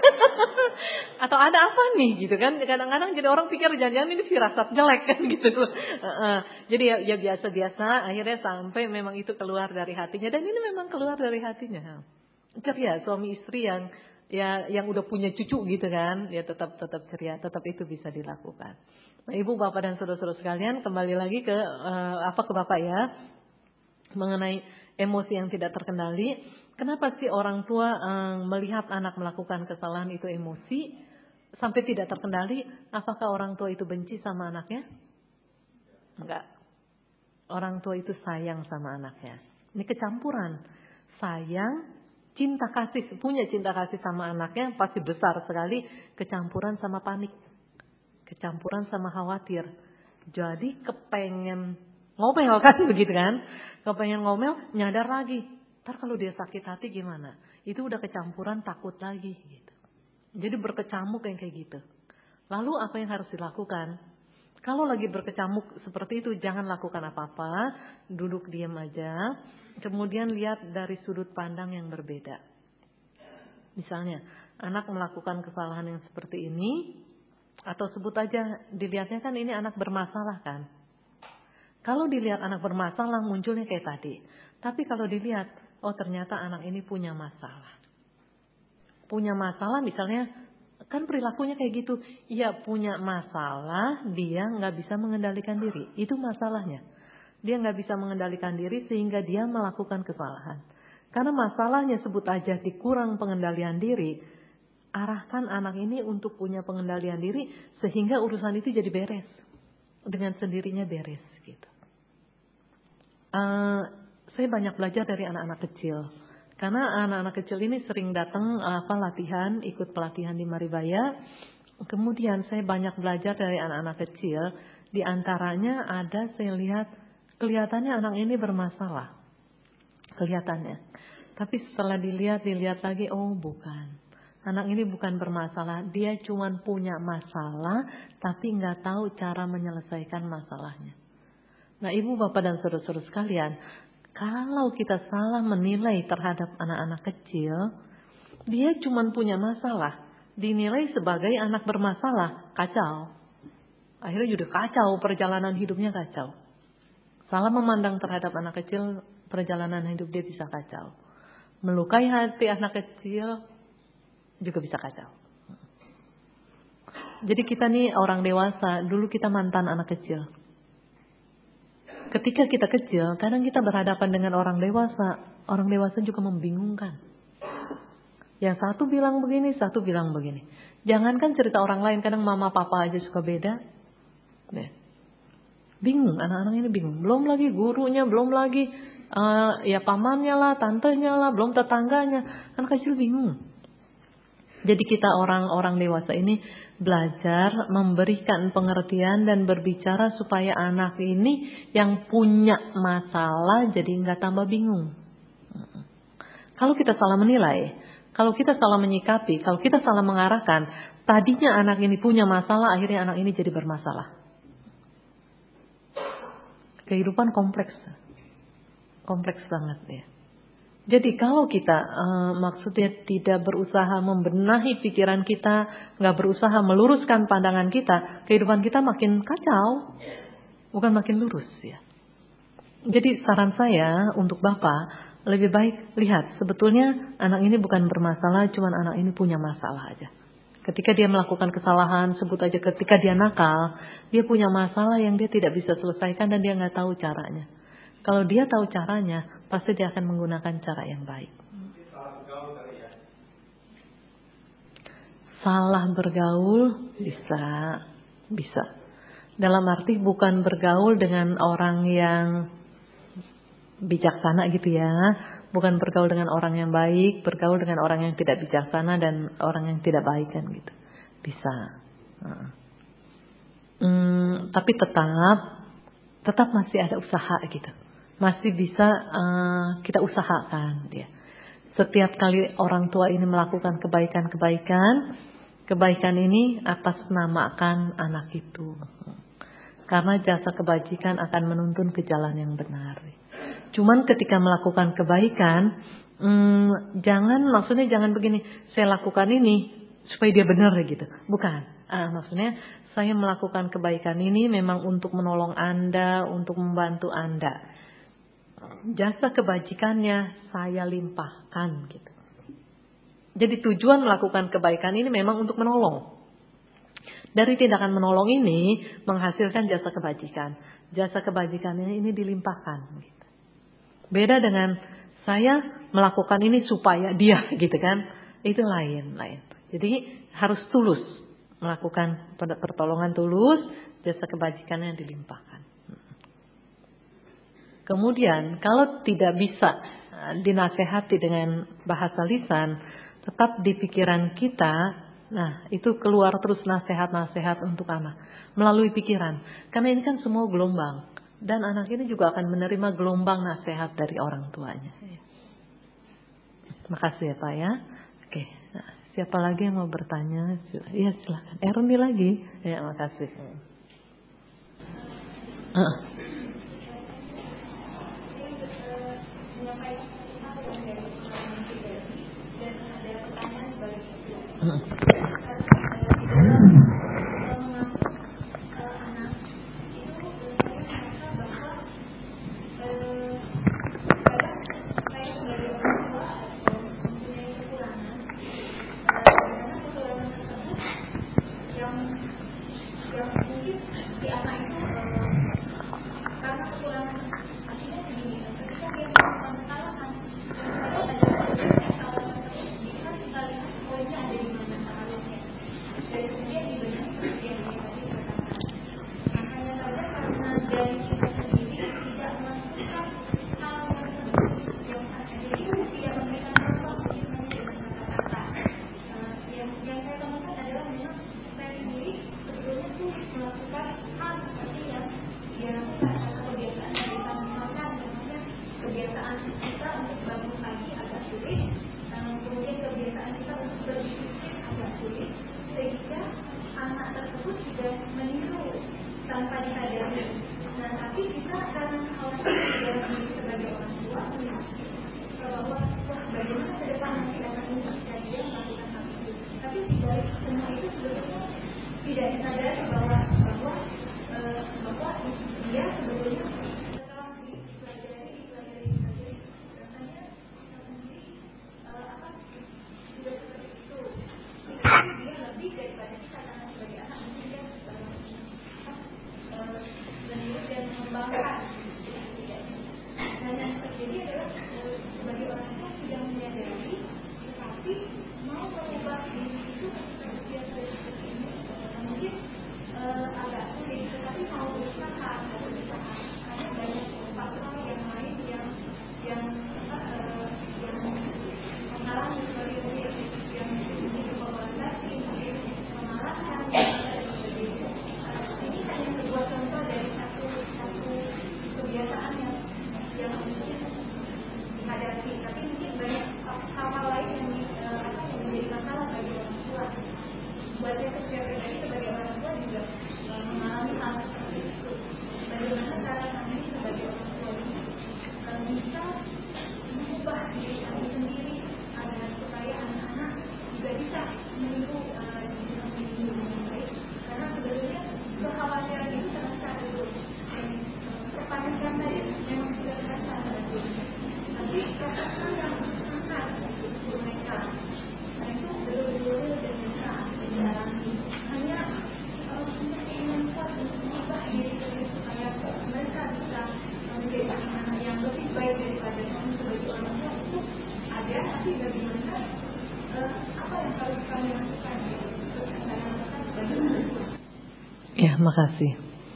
Atau ada apa nih gitu kan? Kadang-kadang jadi orang pikir jangan-jangan ini firasat jelek kan gitu. Jadi ya biasa-biasa akhirnya sampai memang itu keluar dari hatinya, dan ini memang keluar dari hatinya. Ceria suami istri yang udah punya cucu gitu kan, ya tetap ceria, tetap itu bisa dilakukan. Nah, ibu bapak dan saudara-saudara sekalian, kembali lagi ke ke bapak ya, mengenai emosi yang tidak terkendali. Kenapa sih orang tua melihat anak melakukan kesalahan itu emosi sampai tidak terkendali? Apakah orang tua itu benci sama anaknya? Enggak. Orang tua itu sayang sama anaknya. Ini kecampuran. Sayang, cinta kasih, punya cinta kasih sama anaknya pasti besar sekali, kecampuran sama panik. Kecampuran sama khawatir. Jadi kepengen ngomel kan begitu kan? Kepengen ngomel, nyadar lagi. Ntar kalau dia sakit hati gimana? Itu udah kecampuran takut lagi gitu. Jadi berkecamuk yang kayak gitu. Lalu apa yang harus dilakukan? Kalau lagi berkecamuk seperti itu, jangan lakukan apa-apa. Duduk diam aja. Kemudian lihat dari sudut pandang yang berbeda. Misalnya, anak melakukan kesalahan yang seperti ini, atau sebut aja dilihatnya kan ini anak bermasalah kan. Kalau dilihat anak bermasalah munculnya kayak tadi. Tapi kalau dilihat, oh ternyata anak ini punya masalah. Punya masalah misalnya, kan perilakunya kayak gitu. Iya punya masalah, dia nggak bisa mengendalikan diri. Itu masalahnya. Dia nggak bisa mengendalikan diri sehingga dia melakukan kesalahan. Karena masalahnya sebut aja dikurang pengendalian diri. Arahkan anak ini untuk punya pengendalian diri sehingga urusan itu jadi beres. Dengan sendirinya beres gitu. Saya banyak belajar dari anak-anak kecil. Karena anak-anak kecil ini sering datang latihan, ikut pelatihan di Maribaya. Kemudian saya banyak belajar dari anak-anak kecil. Di antaranya ada saya lihat kelihatannya anak ini bermasalah. Kelihatannya. Tapi setelah dilihat lagi, oh bukan. Anak ini bukan bermasalah, dia cuma punya masalah, tapi nggak tahu cara menyelesaikan masalahnya. Nah, ibu bapak dan saudara-saudara sekalian, Kalau kita salah menilai terhadap anak-anak kecil, dia cuma punya masalah, dinilai sebagai anak bermasalah, kacau. Akhirnya juga kacau, perjalanan hidupnya kacau. Salah memandang terhadap anak kecil, perjalanan hidup dia bisa kacau. Melukai hati anak kecil juga bisa kacau. Jadi kita nih orang dewasa, dulu kita mantan anak kecil. Ketika kita kecil, kadang kita berhadapan dengan orang dewasa. Orang dewasa juga membingungkan. Yang satu bilang begini, satu bilang begini. Jangankan cerita orang lain, kadang mama papa aja suka beda. Bingung, anak-anak ini bingung. Belum lagi gurunya, belum lagi ya pamannya lah, tantenya lah, belum tetangganya. Anak kecil bingung. Jadi kita orang-orang dewasa ini belajar memberikan pengertian dan berbicara supaya anak ini yang punya masalah jadi nggak tambah bingung. Kalau kita salah menilai, kalau kita salah menyikapi, kalau kita salah mengarahkan, tadinya anak ini punya masalah, akhirnya anak ini jadi bermasalah. Kehidupan kompleks banget ya. Jadi kalau kita maksudnya tidak berusaha membenahi pikiran kita, nggak berusaha meluruskan pandangan kita, kehidupan kita makin kacau, bukan makin lurus ya. Jadi saran saya untuk Bapak, lebih baik lihat sebetulnya anak ini bukan bermasalah, cuman anak ini punya masalah aja. Ketika dia melakukan kesalahan, sebut aja ketika dia nakal, dia punya masalah yang dia tidak bisa selesaikan dan dia nggak tahu caranya. Kalau dia tahu caranya, pasti dia akan menggunakan cara yang baik. Salah bergaul bisa. Dalam arti bukan bergaul dengan orang yang bijaksana gitu ya. Bukan bergaul dengan orang yang baik, bergaul dengan orang yang tidak bijaksana dan orang yang tidak baik kan gitu. Bisa. Tapi tetap masih ada usaha gitu. Masih bisa kita usahakan ya. Setiap kali orang tua ini melakukan kebaikan ini atas namakan anak itu. Karena jasa kebajikan akan menuntun ke jalan yang benar. Cuman ketika melakukan kebaikan, jangan begini, saya lakukan ini supaya dia benar gitu. Bukan. Maksudnya saya melakukan kebaikan ini memang untuk menolong Anda, untuk membantu Anda. Jasa kebajikannya saya limpahkan gitu. Jadi tujuan melakukan kebaikan ini memang untuk menolong. Dari tindakan menolong ini menghasilkan jasa kebajikan. Jasa kebajikannya ini dilimpahkan gitu. Beda dengan saya melakukan ini supaya dia gitu kan. Itu lain. Jadi harus tulus melakukan pertolongan tulus, jasa kebajikannya dilimpahkan. Kemudian kalau tidak bisa dinasehati dengan bahasa lisan, tetap di pikiran kita, nah itu keluar terus nasihat-nasihat untuk anak melalui pikiran. Karena ini kan semua gelombang dan anak ini juga akan menerima gelombang nasihat dari orang tuanya. Makasih ya Pak ya. Oke, nah, siapa lagi yang mau bertanya? Iya silakan. Erni lagi. Ya makasih. membawakan. Dan yang terjadi adalah sebagai orang tua tidak menyadari, tetapi mau mengubah diri itu ketika usia seperti ini mungkin agak sulit, tetapi mau berusaha karena banyak faktor yang lain yang mengalami seperti itu, yang polarisasi, pemalasan, dan sebagainya. Ini hanya sebuah contoh dari satu kebiasaan yang mungkin dihadapi, tapi mungkin banyak hal-hal lain yang menjadi masalah bagi orang tua. Buat saya pribadi sebagai orang tua juga mengalami hal seperti itu. Bagaimana cara kami sebagai orang tua ini bisa mengubah diri kami sendiri agar supaya anak-anak juga bisa meniru dengan baik. Karena sebenarnya kekhawatiran itu terasa itu kepanikan tadi memang sudah terasa betul. Tapi rasa yang sangat untuk mereka itu betul-betul dan bisa dialami. Hanya punya keinginan kuat untuk mengubah diri sendiri supaya mereka bisa menjadi anak yang lebih baik daripada kami sebagai orang tua itu ada. Tapi bagaimana apa yang harus kami lakukan untuk saya lakukan sebagai orang tua? Ya, makasih.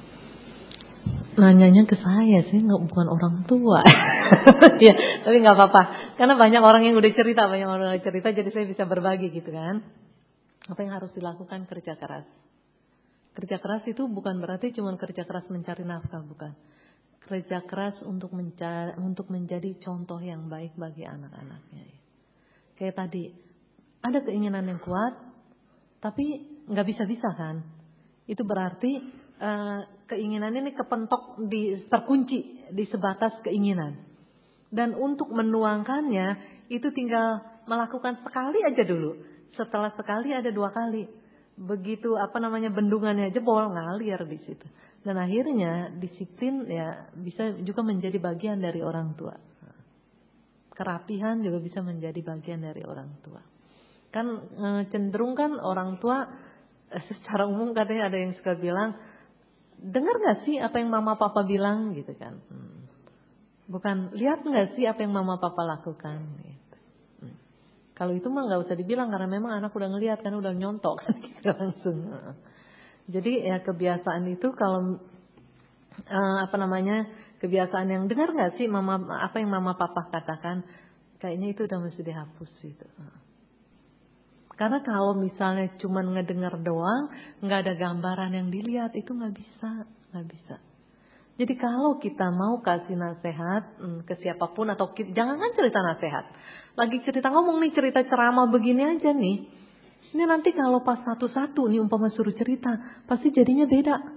Nanyanya ke saya sih, bukan orang tua. Ya, tapi nggak apa-apa. Karena banyak orang yang udah cerita, jadi saya bisa berbagi gitu kan. Apa yang harus dilakukan? Kerja keras. Kerja keras itu bukan berarti cuma kerja keras mencari nafkah, bukan. Kerja keras untuk menjadi contoh yang baik bagi anak-anaknya. Kayak tadi, ada keinginan yang kuat, tapi nggak bisa-bisa kan. Itu berarti keinginan ini kepentok terkunci di sebatas keinginan. Dan untuk menuangkannya itu tinggal melakukan sekali aja dulu. Setelah sekali ada 2 kali. Begitu bendungannya jebol, ngalir di situ. Dan akhirnya disiplin ya bisa juga menjadi bagian dari orang tua. Kerapihan juga bisa menjadi bagian dari orang tua. Kan cenderung kan orang tua secara umum katanya ada yang suka bilang, dengar gak sih apa yang mama papa bilang gitu kan. Bukan lihat gak sih apa yang mama papa lakukan gitu. Kalau itu mah gak usah dibilang karena memang anak udah ngelihat kan, udah nyontok kan gitu langsung. Jadi ya kebiasaan itu kalau kebiasaan yang dengar gak sih apa yang mama papa katakan, kayaknya itu udah mesti dihapus gitu. Karena kalau misalnya cuma ngedengar doang, nggak ada gambaran yang dilihat, itu nggak bisa. Jadi kalau kita mau kasih nasihat ke siapapun atau jangan kan cerita nasihat, lagi cerita ngomong nih, cerita ceramah begini aja nih, ini nanti kalau pas satu-satu nih umpama suruh cerita, pasti jadinya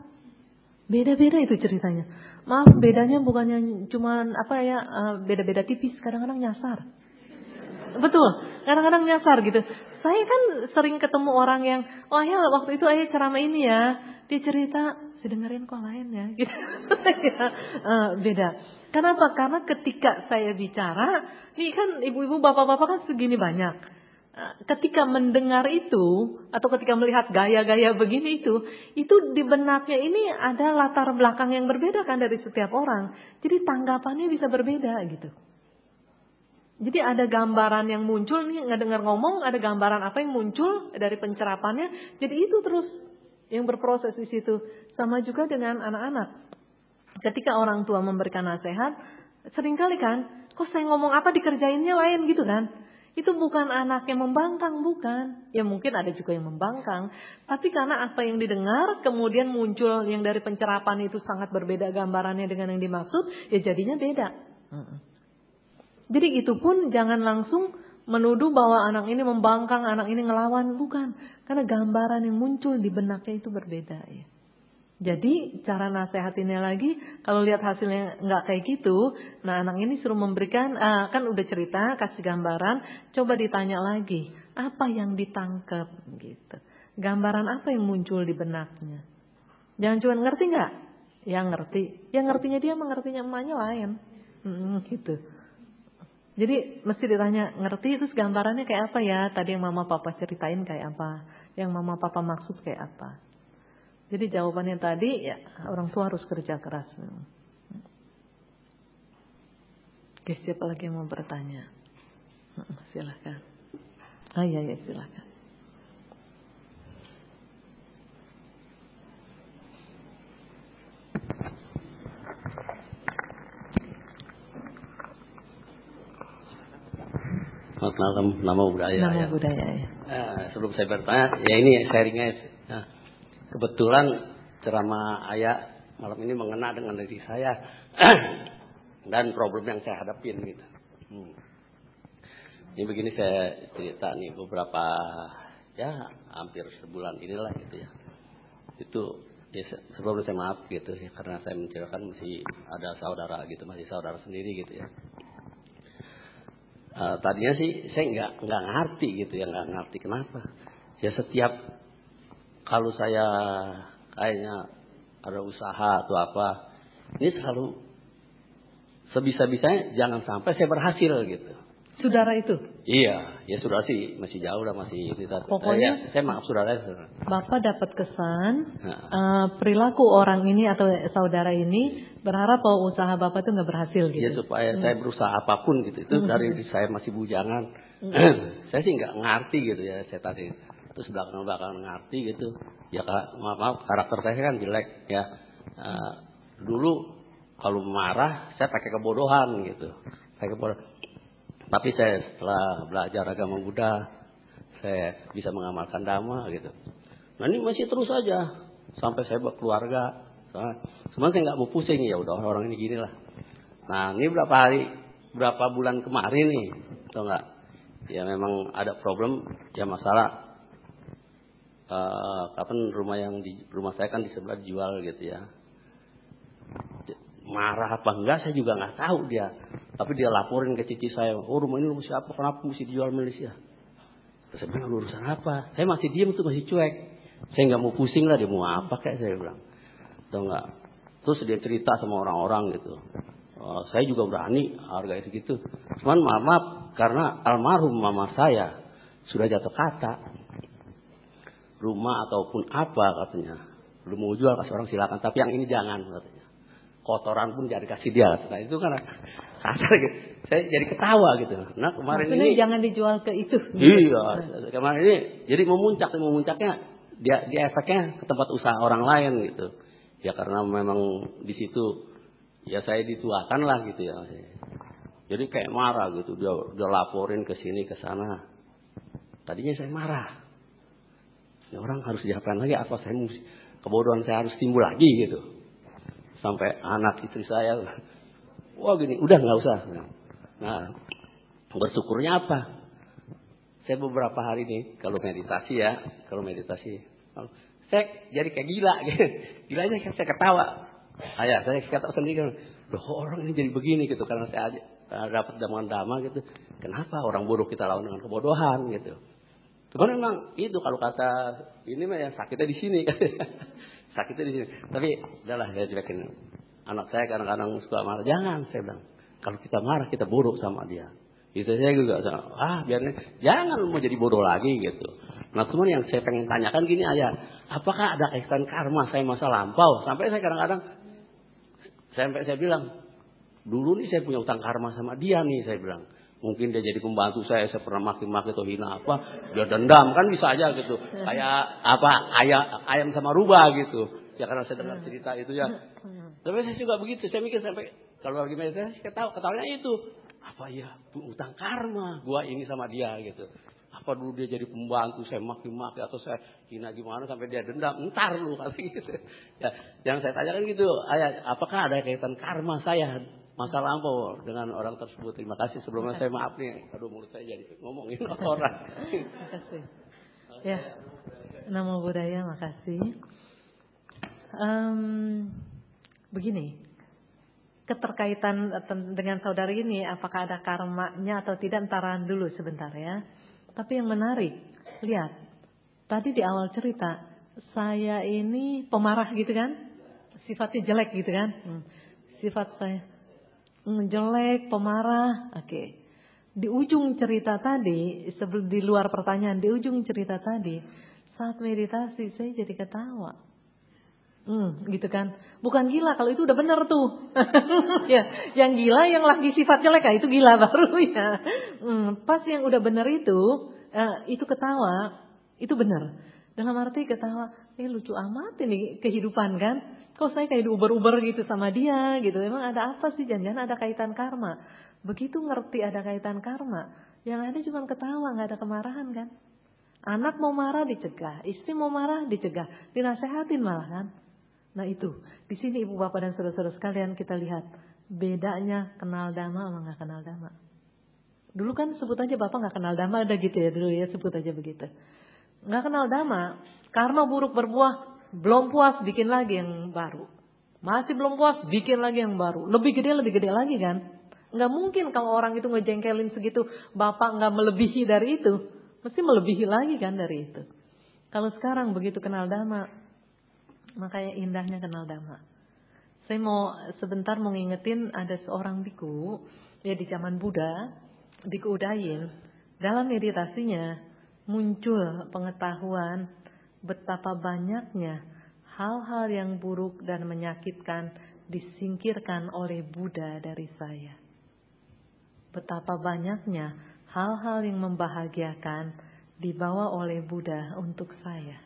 beda itu ceritanya. Maaf, bedanya bukannya cuma beda-beda tipis, kadang-kadang nyasar. Betul, kadang-kadang nyasar gitu. Saya kan sering ketemu orang yang, ya waktu itu ayah ceramah ini ya, dia cerita, saya dengerin kok lain ya, gitu. Beda. Kenapa? Karena ketika saya bicara, nih kan ibu-ibu, bapak-bapak kan segini banyak. Ketika mendengar itu, atau ketika melihat gaya-gaya begini itu di benaknya ini ada latar belakang yang berbeda kan dari setiap orang. Jadi tanggapannya bisa berbeda gitu. Jadi ada gambaran yang muncul nih, ngedengar ngomong, ada gambaran apa yang muncul dari pencerapannya. Jadi itu terus yang berproses di situ. Sama juga dengan anak-anak. Ketika orang tua memberikan nasihat, seringkali kan, kok saya ngomong apa dikerjainnya lain gitu kan. Itu bukan anak yang membangkang, bukan. Ya mungkin ada juga yang membangkang. Tapi karena apa yang didengar, kemudian muncul yang dari pencerapan itu sangat berbeda gambarannya dengan yang dimaksud, ya jadinya beda. Jadi itu pun jangan langsung menuduh bahwa anak ini membangkang, anak ini ngelawan, bukan. Karena gambaran yang muncul di benaknya itu berbeda ya. Jadi cara nasehatinnya lagi, kalau lihat hasilnya nggak kayak gitu, nah anak ini suruh memberikan, kan udah cerita, kasih gambaran, coba ditanya lagi, apa yang ditangkap gitu. Gambaran apa yang muncul di benaknya. Jangan cuma ngerti nggak? Ya ngerti. Ya ngertinya dia mengertinya emaknya lain. Gitu. Jadi mesti ditanya, ngerti terus gambarannya kayak apa ya? Tadi yang mama papa ceritain kayak apa? Yang mama papa maksud kayak apa? Jadi jawabannya tadi ya orang tua harus kerja keras. Oke, siapa lagi yang mau bertanya? Silakan. Oh iya, silakan. Selamat malam, nama budaya. Nama budaya ya. Sebelum saya bertanya, ya ini sharingnya. Nah, kebetulan ceramah ayah malam ini mengena dengan diri saya dan problem yang saya hadapin gitu. Ini begini, saya cerita nih beberapa hampir sebulan inilah gitu ya. Itu ya, sebelum saya maaf gitu ya, karena saya menceritakan masih ada saudara gitu, masih saudara sendiri gitu ya. Tadinya sih saya nggak ngerti gitu ya, nggak ngerti kenapa. Ya setiap kalau saya kayaknya ada usaha atau apa, ini selalu sebisa-bisanya jangan sampai saya berhasil gitu. Saudara itu? Iya, ya saudara sih masih jauh lah, masih kita. Pokoknya saya maaf saudara. Bapak dapat kesan perilaku orang ini atau saudara ini berharap bahwa usaha Bapak itu nggak berhasil gitu. Ya supaya saya berusaha apapun gitu. Itu dari saya masih bujangan. Saya sih nggak ngerti gitu ya, saya tadi. Terus belakang ngerti gitu. Ya maaf karakter saya kan jelek ya. Dulu kalau marah saya pakai kebodohan gitu. Tapi saya setelah belajar agama Buddha, saya bisa mengamalkan Dhamma gitu. Nah ini masih terus saja sampai saya berkeluarga. Sebenarnya saya nggak mau pusing, ya udah orang ini gini lah. Nah ini berapa bulan kemarin nih, tau nggak? Ya memang ada problem, ya masalah. Kapan rumah saya kan di sebelah dijual gitu ya. Marah apa enggak saya juga nggak tahu dia. Tapi dia laporin ke cici saya, oh rumah ini rumah siapa, kenapa mesti dijual Malaysia? Terus saya bilang, urusan apa? Saya masih diem tuh, masih cuek. Saya nggak mau pusing lah, dia mau apa kayak saya bilang. Tahu nggak? Terus dia cerita sama orang-orang gitu. Saya juga berani harga itu gitu. Cuman maaf karena almarhum mama saya sudah jatuh kata. Rumah ataupun apa katanya. Belum mau jual, kasih orang silakan. Tapi yang ini jangan katanya. Kotoran pun jangan dikasih dia. Nah itu kan kasar gitu. Saya jadi ketawa gitu. Nah kemarin maksudnya ini jangan dijual ke itu. Iya, kemarin ini jadi memuncaknya dia efeknya ke tempat usaha orang lain gitu. Ya karena memang di situ ya saya dituakan lah gitu ya. Jadi kayak marah gitu. Dia laporin ke sini ke sana. Tadinya saya marah. Ya orang harus diapain lagi, apa saya mesti kebodohan saya harus timbul lagi gitu. Sampai anak istri saya, wah gini, udah nggak usah. Nah, bersyukurnya apa? Saya beberapa hari ini kalau meditasi, saya jadi kayak gila. Gilanya saya ketawa. Saya ketawa sendiri. Loh orang ini jadi begini gitu karena saya dapat dhamma gitu. Kenapa orang bodoh kita lawan dengan kebodohan gitu? Cuman memang itu kalau kata ini mah ya sakitnya di sini. Sakitnya di sini. Tapi udahlah saya cuekin. Anak saya kadang-kadang suka marah. Jangan saya bilang. Kalau kita marah kita buruk sama dia. Itu saya juga biarnya jangan mau jadi bodoh lagi gitu. Nah cuman yang saya pengen tanyakan gini aja. Apakah ada kaitan karma saya masa lampau? Sampai saya kadang-kadang saya bilang. Dulu nih saya punya utang karma sama dia nih saya bilang. Mungkin dia jadi pembantu saya pernah maki-maki atau hina apa, dia dendam kan bisa aja gitu. Kayak ayam sama rubah gitu. Ya karena saya dengar cerita itu ya. Tapi saya juga begitu, saya mikir sampai kalau lagi meditasi saya ketawanya itu. Apa ya, utang karma gua ini sama dia gitu. Apa dulu dia jadi pembantu saya maki-maki atau saya hina gimana sampai dia dendam, entar lu kasih gitu. Ya, yang saya tanyakan gitu, apakah ada kaitan karma saya masa lampau dengan orang tersebut? Terima kasih sebelumnya saya maaf nih. Aduh mulut saya jadi ngomongin orang. Terima kasih. Ya, nama budaya makasih. Begini, keterkaitan dengan saudara ini apakah ada karmanya atau tidak ntaran dulu sebentar ya. Tapi yang menarik, lihat. Tadi di awal cerita, saya ini pemarah gitu kan? Sifatnya jelek gitu kan? Sifat saya jelek, pemarah. Oke. Di ujung cerita tadi, di luar pertanyaan, di ujung cerita tadi, saat meditasi saya jadi ketawa. Gitu kan. Bukan gila kalau itu udah benar tuh. Ya, yang gila yang lagi sifat jelek itu gila baru ya. Pas yang udah benar itu ketawa, itu benar. Dalam arti ketawa, lucu amat ini kehidupan kan. Kok saya kayak diuber-uber gitu sama dia gitu. Emang ada apa sih? Jangan-jangan ada kaitan karma. Begitu ngerti ada kaitan karma, yang ada cuma ketawa, nggak ada kemarahan kan. Anak mau marah dicegah, istri mau marah dicegah, dinasehatin malah kan. Nah itu, di sini ibu bapak dan saudara-saudara sekalian kita lihat bedanya kenal dhamma sama nggak kenal dhamma. Dulu kan sebut aja bapak nggak kenal dhamma, ada gitu ya dulu ya, sebut aja begitu. Nggak kenal dhamma, karma buruk berbuah, belum puas bikin lagi yang baru. Masih belum puas bikin lagi yang baru, lebih gede lagi kan. Nggak mungkin kalau orang itu ngejengkelin segitu, bapak nggak melebihi dari itu, mesti melebihi lagi kan dari itu. Kalau sekarang begitu kenal dhamma, makanya indahnya kenal dhamma. Saya mau sebentar ngingetin ada seorang biku ya di zaman Buddha, Biku Udayin. Dalam meditasinya muncul pengetahuan betapa banyaknya hal-hal yang buruk dan menyakitkan disingkirkan oleh Buddha dari saya. Betapa banyaknya hal-hal yang membahagiakan dibawa oleh Buddha untuk saya.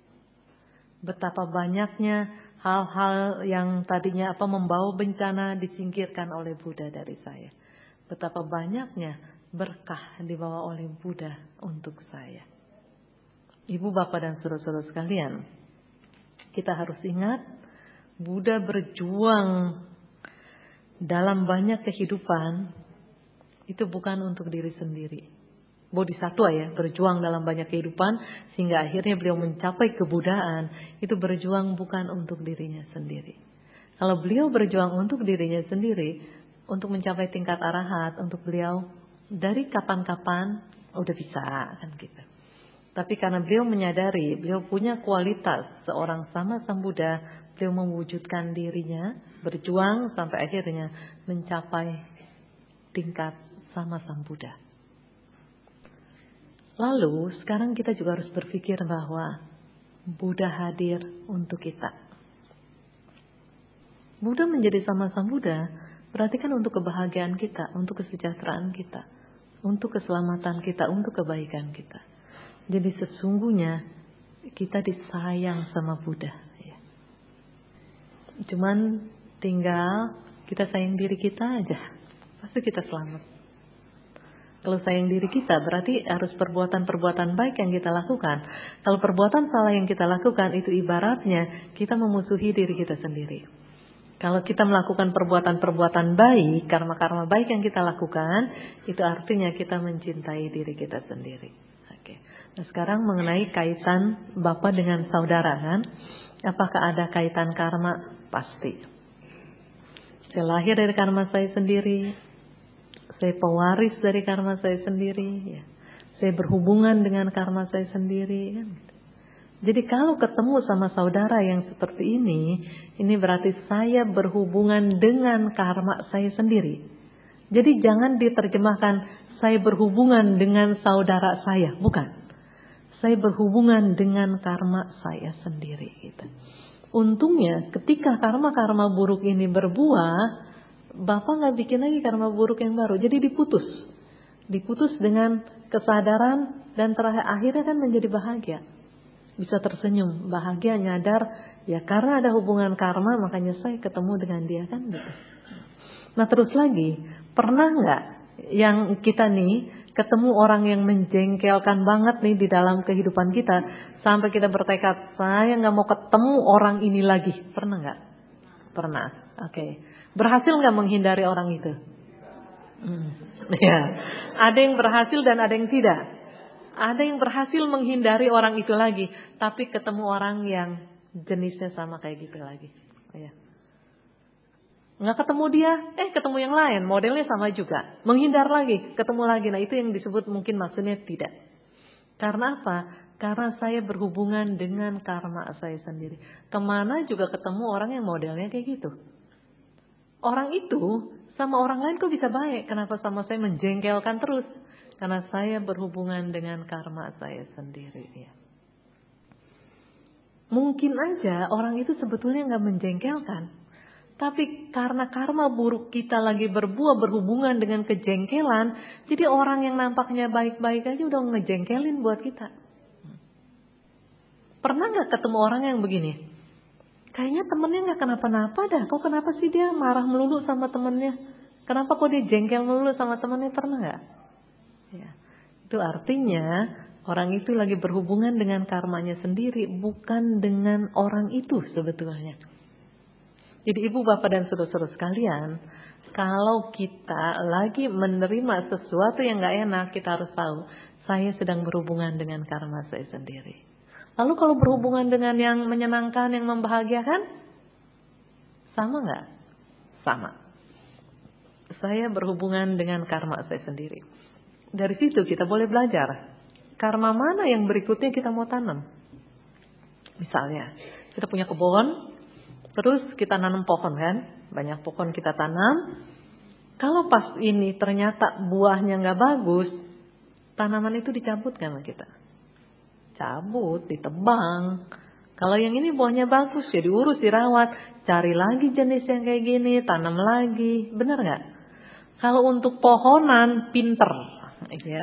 Betapa banyaknya hal-hal yang tadinya membawa bencana disingkirkan oleh Buddha dari saya. Betapa banyaknya berkah dibawa oleh Buddha untuk saya. Ibu bapak dan saudara-saudara sekalian, kita harus ingat Buddha berjuang dalam banyak kehidupan itu bukan untuk diri sendiri. Bodhisattva ya, berjuang dalam banyak kehidupan sehingga akhirnya beliau mencapai kebuddhaan, itu berjuang bukan untuk dirinya sendiri. Kalau beliau berjuang untuk dirinya sendiri, untuk mencapai tingkat arahat, untuk beliau dari kapan-kapan udah bisa kan gitu. Tapi karena beliau menyadari, beliau punya kualitas seorang sama Sang Buddha, beliau mewujudkan dirinya, berjuang sampai akhirnya mencapai tingkat sama Sang Buddha. Lalu sekarang kita juga harus berpikir bahwa Buddha hadir untuk kita. Buddha menjadi sama Sang Buddha berarti kan untuk kebahagiaan kita, untuk kesejahteraan kita, untuk keselamatan kita, untuk kebaikan kita. Jadi sesungguhnya kita disayang sama Buddha. Cuman tinggal kita sayang diri kita aja, pasti kita selamat. Kalau sayang diri kita berarti harus perbuatan-perbuatan baik yang kita lakukan. Kalau perbuatan salah yang kita lakukan itu ibaratnya kita memusuhi diri kita sendiri. Kalau kita melakukan perbuatan-perbuatan baik, karma-karma baik yang kita lakukan, itu artinya kita mencintai diri kita sendiri. Oke. Nah sekarang mengenai kaitan bapak dengan saudara kan, apakah ada kaitan karma? Pasti. Saya lahir dari karma saya sendiri. Saya pewaris dari karma saya sendiri, ya. Saya berhubungan dengan karma saya sendiri, kan. Jadi kalau ketemu sama saudara yang seperti ini berarti saya berhubungan dengan karma saya sendiri. Jadi jangan diterjemahkan saya berhubungan dengan saudara saya, bukan. Saya berhubungan dengan karma saya sendiri, gitu. Untungnya ketika karma-karma buruk ini berbuah, Bapak nggak bikin lagi karma buruk yang baru, jadi diputus dengan kesadaran dan terakhir akhirnya kan menjadi bahagia, bisa tersenyum, bahagia, nyadar ya karena ada hubungan karma makanya saya ketemu dengan dia kan gitu. Nah terus lagi, pernah nggak yang kita nih ketemu orang yang menjengkelkan banget nih di dalam kehidupan kita sampai kita bertekad saya nggak mau ketemu orang ini lagi, pernah nggak? Pernah, oke. Berhasil nggak menghindari orang itu? Ya, ada yang berhasil dan ada yang tidak. Ada yang berhasil menghindari orang itu lagi, tapi ketemu orang yang jenisnya sama kayak gitu lagi. Ya. Nggak ketemu dia, ketemu yang lain, modelnya sama juga. Menghindar lagi, ketemu lagi. Nah itu yang disebut mungkin maksudnya tidak. Karena apa? Karena saya berhubungan dengan karma saya sendiri. Kemana juga ketemu orang yang modelnya kayak gitu. Orang itu sama orang lain kok bisa baik? Kenapa sama saya menjengkelkan terus? Karena saya berhubungan dengan karma saya sendiri. Ya. Mungkin aja orang itu sebetulnya nggak menjengkelkan. Tapi karena karma buruk kita lagi berbuah berhubungan dengan kejengkelan, jadi orang yang nampaknya baik-baik aja udah ngejengkelin buat kita. Pernah nggak ketemu orang yang begini? Kayaknya temennya nggak kenapa-napa dah. Kok kenapa sih dia marah melulu sama temennya? Kenapa kok dia jengkel melulu sama temennya? Pernah nggak? Ya. Itu artinya orang itu lagi berhubungan dengan karmanya sendiri, bukan dengan orang itu sebetulnya. Jadi ibu bapak dan saudara-saudara sekalian, kalau kita lagi menerima sesuatu yang gak enak, kita harus tahu, saya sedang berhubungan dengan karma saya sendiri. Lalu kalau berhubungan dengan yang menyenangkan, yang membahagiakan, sama gak? Sama. Saya berhubungan dengan karma saya sendiri. Dari situ kita boleh belajar, karma mana yang berikutnya kita mau tanam. Misalnya, kita punya kebun, terus kita nanam pohon kan, banyak pohon kita tanam. Kalau pas ini ternyata buahnya nggak bagus, tanaman itu dicabut kan kita, cabut, ditebang. Kalau yang ini buahnya bagus, ya diurus, dirawat, cari lagi jenis yang kayak gini, tanam lagi, benar nggak? Kalau untuk pohonan pinter, ya.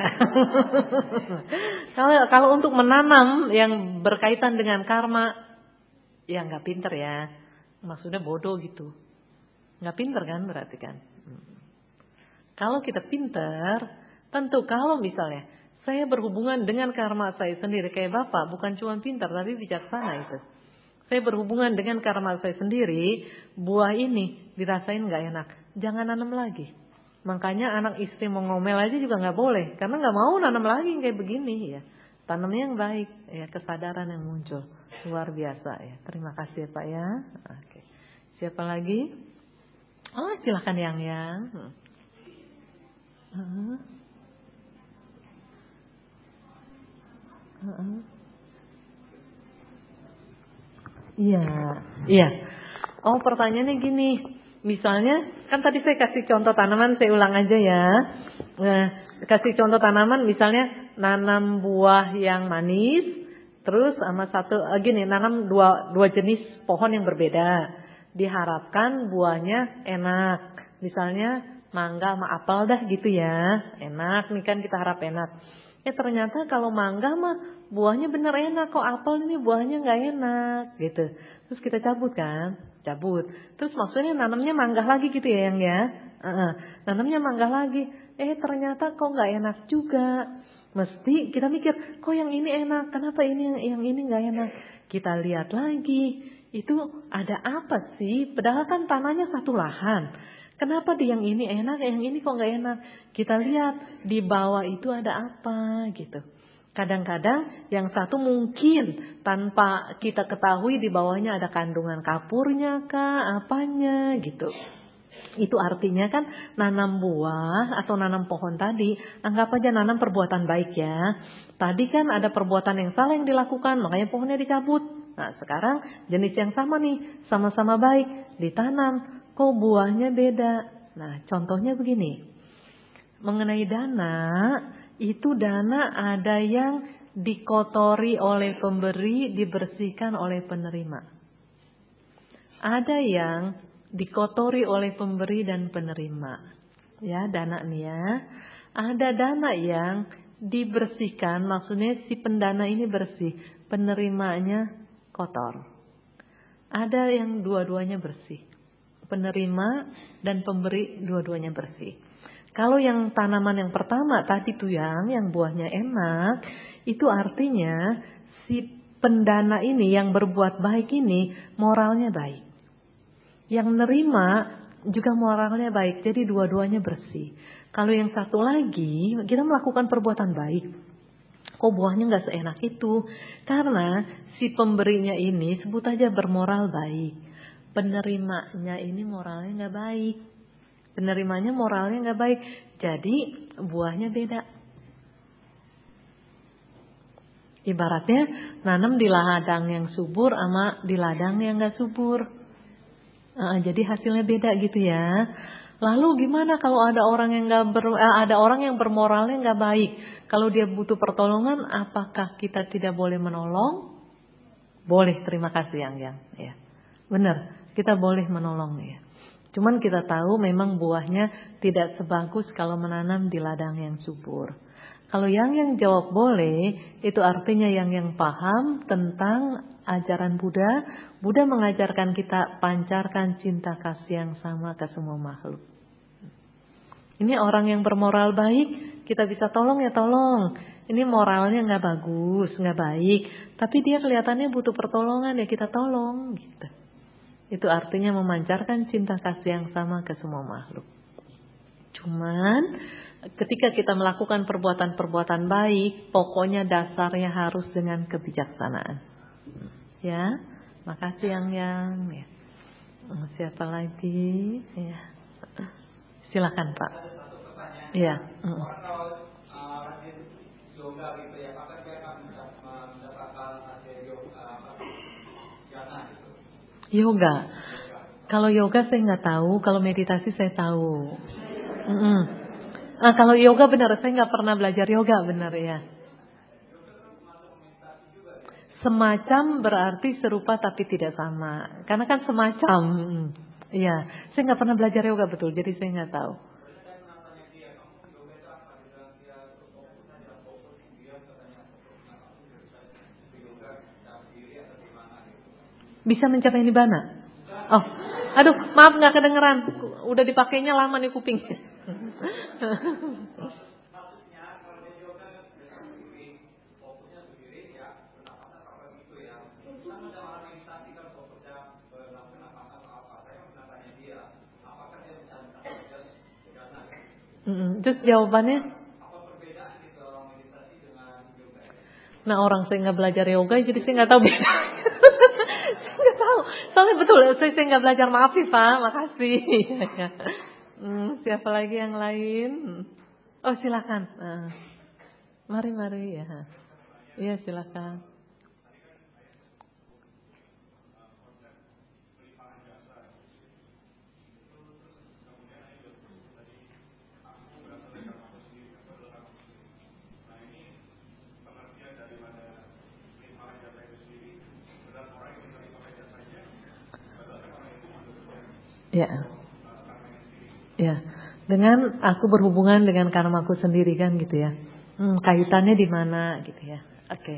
Kalau untuk menanam yang berkaitan dengan karma, ya nggak pinter ya. Maksudnya bodoh gitu. Nggak pinter kan berarti kan. Kalau kita pinter, tentu kalau misalnya saya berhubungan dengan karma saya sendiri. Kayak Bapak bukan cuma pinter tapi bijaksana itu. Saya berhubungan dengan karma saya sendiri. Buah ini dirasain nggak enak, jangan nanam lagi. Makanya anak istri mau ngomel aja juga nggak boleh. Karena nggak mau nanam lagi yang kayak begini ya. Tanamnya yang baik ya, kesadaran yang muncul. Luar biasa ya. Terima kasih Pak ya. Oke. Siapa lagi? Oh, silakan yang. Iya, iya. Oh, pertanyaannya gini. Misalnya, kan tadi saya kasih contoh tanaman, saya ulang aja ya. Nah, kasih contoh tanaman misalnya nanam buah yang manis. Terus sama satu gini, nanam dua jenis pohon yang berbeda. Diharapkan buahnya enak. Misalnya mangga sama apel dah gitu ya. Enak nih kan kita harap enak. Ya ternyata kalau mangga mah buahnya bener enak, kok apel ini buahnya nggak enak gitu. Terus kita cabut kan, cabut. Terus maksudnya nanamnya mangga lagi gitu ya yang ya. Nanamnya mangga lagi. Ternyata kok nggak enak juga. Mesti kita mikir, kok yang ini enak, kenapa yang ini nggak enak? Kita lihat lagi, itu ada apa sih? Padahal kan tanahnya satu lahan. Kenapa di yang ini enak, yang ini kok nggak enak? Kita lihat di bawah itu ada apa gitu. Kadang-kadang yang satu mungkin tanpa kita ketahui di bawahnya ada kandungan kapurnya kah, apanya gitu. Itu artinya kan nanam buah atau nanam pohon tadi, anggap aja nanam perbuatan baik ya. Tadi kan ada perbuatan yang salah yang dilakukan, makanya pohonnya dicabut. Nah sekarang jenis yang sama nih, sama-sama baik, ditanam, kok buahnya beda. Nah contohnya begini, mengenai dana, itu dana ada yang dikotori oleh pemberi, dibersihkan oleh penerima. Ada yang dikotori oleh pemberi dan penerima. Ya, dana nih ya. Ada dana yang dibersihkan, maksudnya si pendana ini bersih, penerimanya kotor. Ada yang dua-duanya bersih. Penerima dan pemberi dua-duanya bersih. Kalau yang tanaman yang pertama tadi tuh yang buahnya enak, itu artinya si pendana ini yang berbuat baik ini moralnya baik. Yang nerima juga moralnya baik, jadi dua-duanya bersih. Kalau yang satu lagi, kita melakukan perbuatan baik, kok buahnya nggak seenak itu? Karena si pemberinya ini sebut aja bermoral baik, penerimanya ini moralnya nggak baik, penerimanya moralnya nggak baik, jadi buahnya beda. Ibaratnya nanam di ladang yang subur sama di ladang yang nggak subur. Jadi hasilnya beda gitu ya. Lalu gimana kalau ada orang yang ada orang yang bermoralnya nggak baik? Kalau dia butuh pertolongan, apakah kita tidak boleh menolong? Boleh, terima kasih yang ya. Benar, kita boleh menolong ya. Cuman kita tahu memang buahnya tidak sebagus kalau menanam di ladang yang subur. Kalau yang jawab boleh, itu artinya yang paham tentang ajaran Buddha. Buddha mengajarkan kita pancarkan cinta kasih yang sama ke semua makhluk. Ini orang yang bermoral baik, kita bisa tolong ya tolong. Ini moralnya nggak bagus, nggak baik, tapi dia kelihatannya butuh pertolongan ya kita tolong gitu. Itu artinya memancarkan cinta kasih yang sama ke semua makhluk. Cuman ketika kita melakukan perbuatan-perbuatan baik, pokoknya dasarnya harus dengan kebijaksanaan. Ya, makasih yang ya. Siapa lagi? Ya. Silakan Pak. Iya. Orang kalau rajin yoga gitu ya, apakah dia akan mendapatkan hasil jana gitu? Yoga. Kalau yoga saya nggak tahu, kalau meditasi saya tahu. Kalau yoga benar, saya nggak pernah belajar yoga benar ya. Semacam berarti serupa tapi tidak sama. Karena kan semacam. Iya, saya nggak pernah belajar yoga betul, jadi saya nggak tahu. Bisa mencapai nibbana? Oh, aduh, maaf nggak kedengeran. Udah dipakainya lama nih kuping. Terus jawabannya? Nah orang saya nggak belajar yoga, jadi saya nggak tahu beda. Saya nggak tahu. Soalnya betul, saya nggak belajar, maaf sih Pak, makasih. Siapa lagi yang lain? Oh silakan. Mari ya. Iya silakan. Ya. Dengan aku berhubungan dengan karmaku sendiri kan gitu ya. Kaitannya di mana gitu ya. Oke.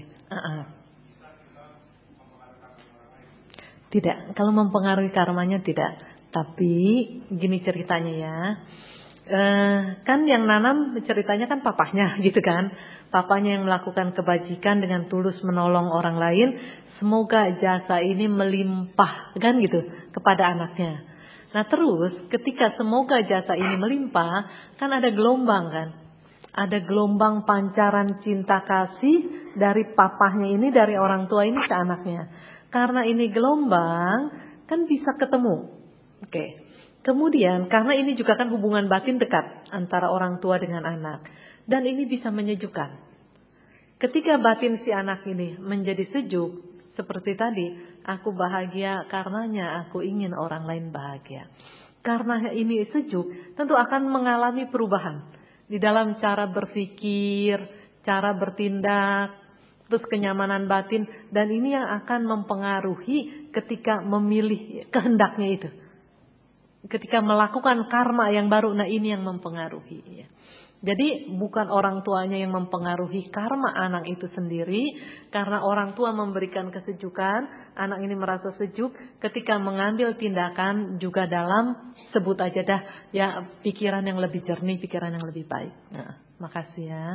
Tidak, kalau mempengaruhi karmanya tidak. Tapi gini ceritanya ya. Kan yang nanam ceritanya kan papahnya gitu kan. Papanya yang melakukan kebajikan dengan tulus menolong orang lain. Semoga jasa ini melimpah kan gitu kepada anaknya. Nah terus ketika semoga jasa ini melimpah, kan ada gelombang kan. Ada gelombang pancaran cinta kasih dari papahnya ini, dari orang tua ini ke anaknya. Karena ini gelombang, kan bisa ketemu. Oke. Kemudian karena ini juga kan hubungan batin dekat antara orang tua dengan anak. Dan ini bisa menyejukkan. Ketika batin si anak ini menjadi sejuk, seperti tadi, aku bahagia karenanya aku ingin orang lain bahagia. Karena ini sejuk, tentu akan mengalami perubahan di dalam cara berpikir, cara bertindak, terus kenyamanan batin, dan ini yang akan mempengaruhi ketika memilih kehendaknya itu. Ketika melakukan karma yang baru, nah ini yang mempengaruhi ya. Jadi bukan orang tuanya yang mempengaruhi karma anak itu sendiri. Karena orang tua memberikan kesejukan, anak ini merasa sejuk ketika mengambil tindakan juga dalam, sebut aja dah ya, pikiran yang lebih jernih, pikiran yang lebih baik. Nah, makasih ya.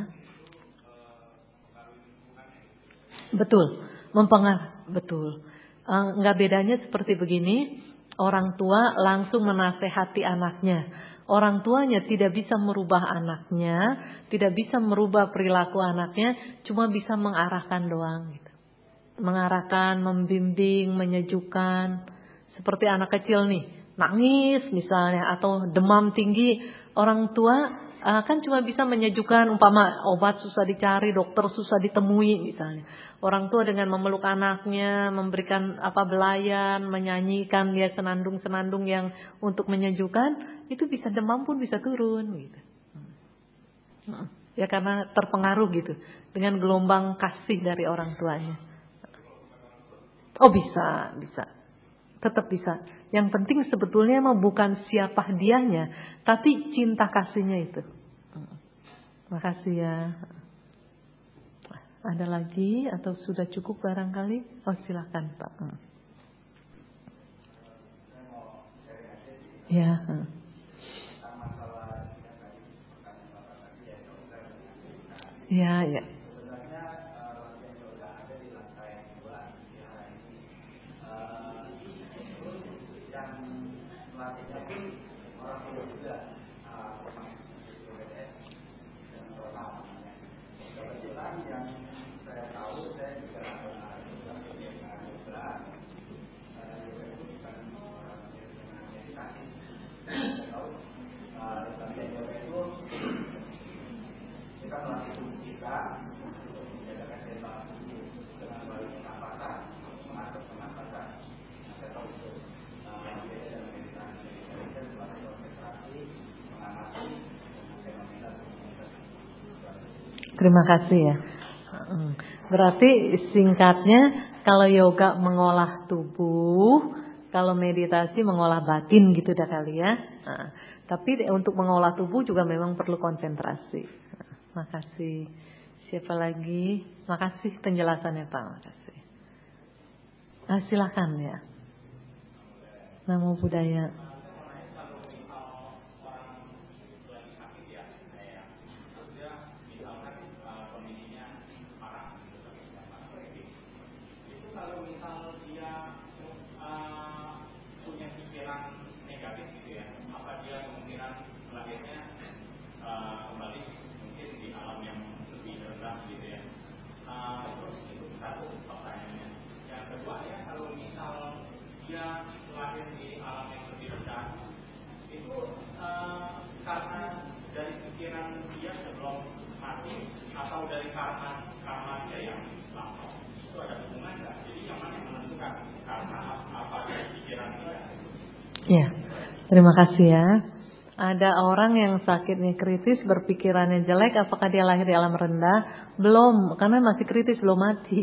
Betul, mempengaruhi, betul. Nggak bedanya seperti begini, orang tua langsung menasehati anaknya. Orang tuanya tidak bisa merubah anaknya, tidak bisa merubah perilaku anaknya, cuma bisa mengarahkan doang gitu. Mengarahkan, membimbing, menyejukkan. Seperti anak kecil nih, nangis misalnya atau demam tinggi, orang tua kan cuma bisa menyejukkan, umpama obat susah dicari, dokter susah ditemui misalnya. Orang tua dengan memeluk anaknya, memberikan belayan, menyanyikan dia senandung-senandung yang untuk menyejukkan, itu bisa demam pun bisa turun gitu. Ya karena terpengaruh gitu dengan gelombang kasih dari orang tuanya. Oh bisa, bisa. Tetap bisa. Yang penting sebetulnya mah bukan siapa dianya, tapi cinta kasihnya itu. Makasih ya. Ada lagi atau sudah cukup barangkali? Oh silakan Pak. Ya. Ya, ya. Terima kasih ya. Berarti singkatnya kalau yoga mengolah tubuh, kalau meditasi mengolah batin gitu dah kali ya. Tapi untuk mengolah tubuh juga memang perlu konsentrasi. Makasih. Siapa lagi? Makasih penjelasannya Pak. Makasih. Silakan ya. Namo Buddhaya. Ya, terima kasih ya. Ada orang yang sakitnya kritis, berpikirannya jelek, apakah dia lahir di alam rendah? Belum, karena masih kritis, belum mati.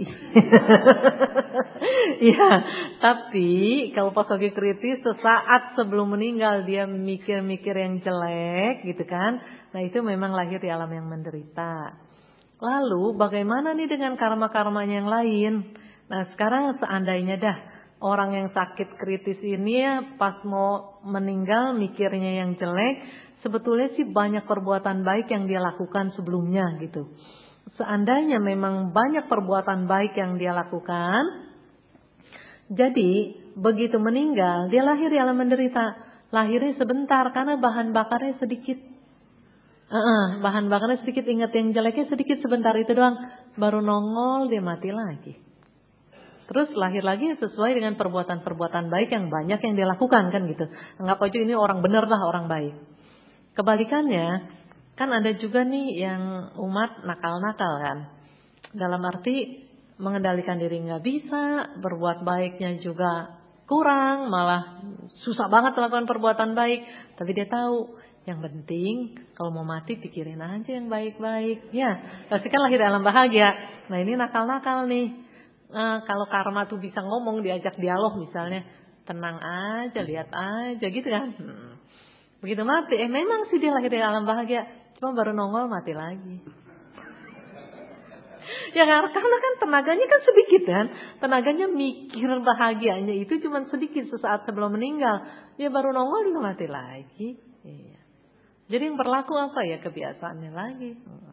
Ya, tapi kalau pas lagi kritis, sesaat sebelum meninggal dia mikir-mikir yang jelek, gitu kan? Nah itu memang lahir di alam yang menderita. Lalu bagaimana nih dengan karma-karmanya yang lain? Nah sekarang seandainya dah orang yang sakit kritis ini ya pas mau meninggal mikirnya yang jelek, sebetulnya sih banyak perbuatan baik yang dia lakukan sebelumnya gitu. Seandainya memang banyak perbuatan baik yang dia lakukan, jadi begitu meninggal dia lahir di alam menderita. Lahirnya sebentar karena bahan bakarnya sedikit. Bahan bakarnya sedikit, ingat yang jeleknya sedikit sebentar itu doang, baru nongol dia mati lagi. Terus lahir lagi sesuai dengan perbuatan-perbuatan baik yang banyak yang dia lakukan kan gitu. Anggap aja ini orang bener lah, orang baik. Kebalikannya, kan ada juga nih yang umat nakal-nakal kan. Dalam arti mengendalikan diri nggak bisa, berbuat baiknya juga kurang, malah susah banget melakukan perbuatan baik. Tapi dia tahu, yang penting kalau mau mati pikirin aja yang baik-baik. Ya, pasti kan lahir dalam bahagia. Nah ini nakal-nakal nih. Kalau karma tuh bisa ngomong, diajak dialog misalnya, tenang aja, lihat aja gitu kan. Begitu mati, memang sih dia lahir dari alam bahagia, cuma baru nongol mati lagi. Ya karena kan tenaganya kan sedikit kan, tenaganya mikir bahagianya itu cuma sedikit sesaat sebelum meninggal, ya baru nongol juga mati lagi. Iya. Jadi yang berlaku apa ya, kebiasaannya lagi.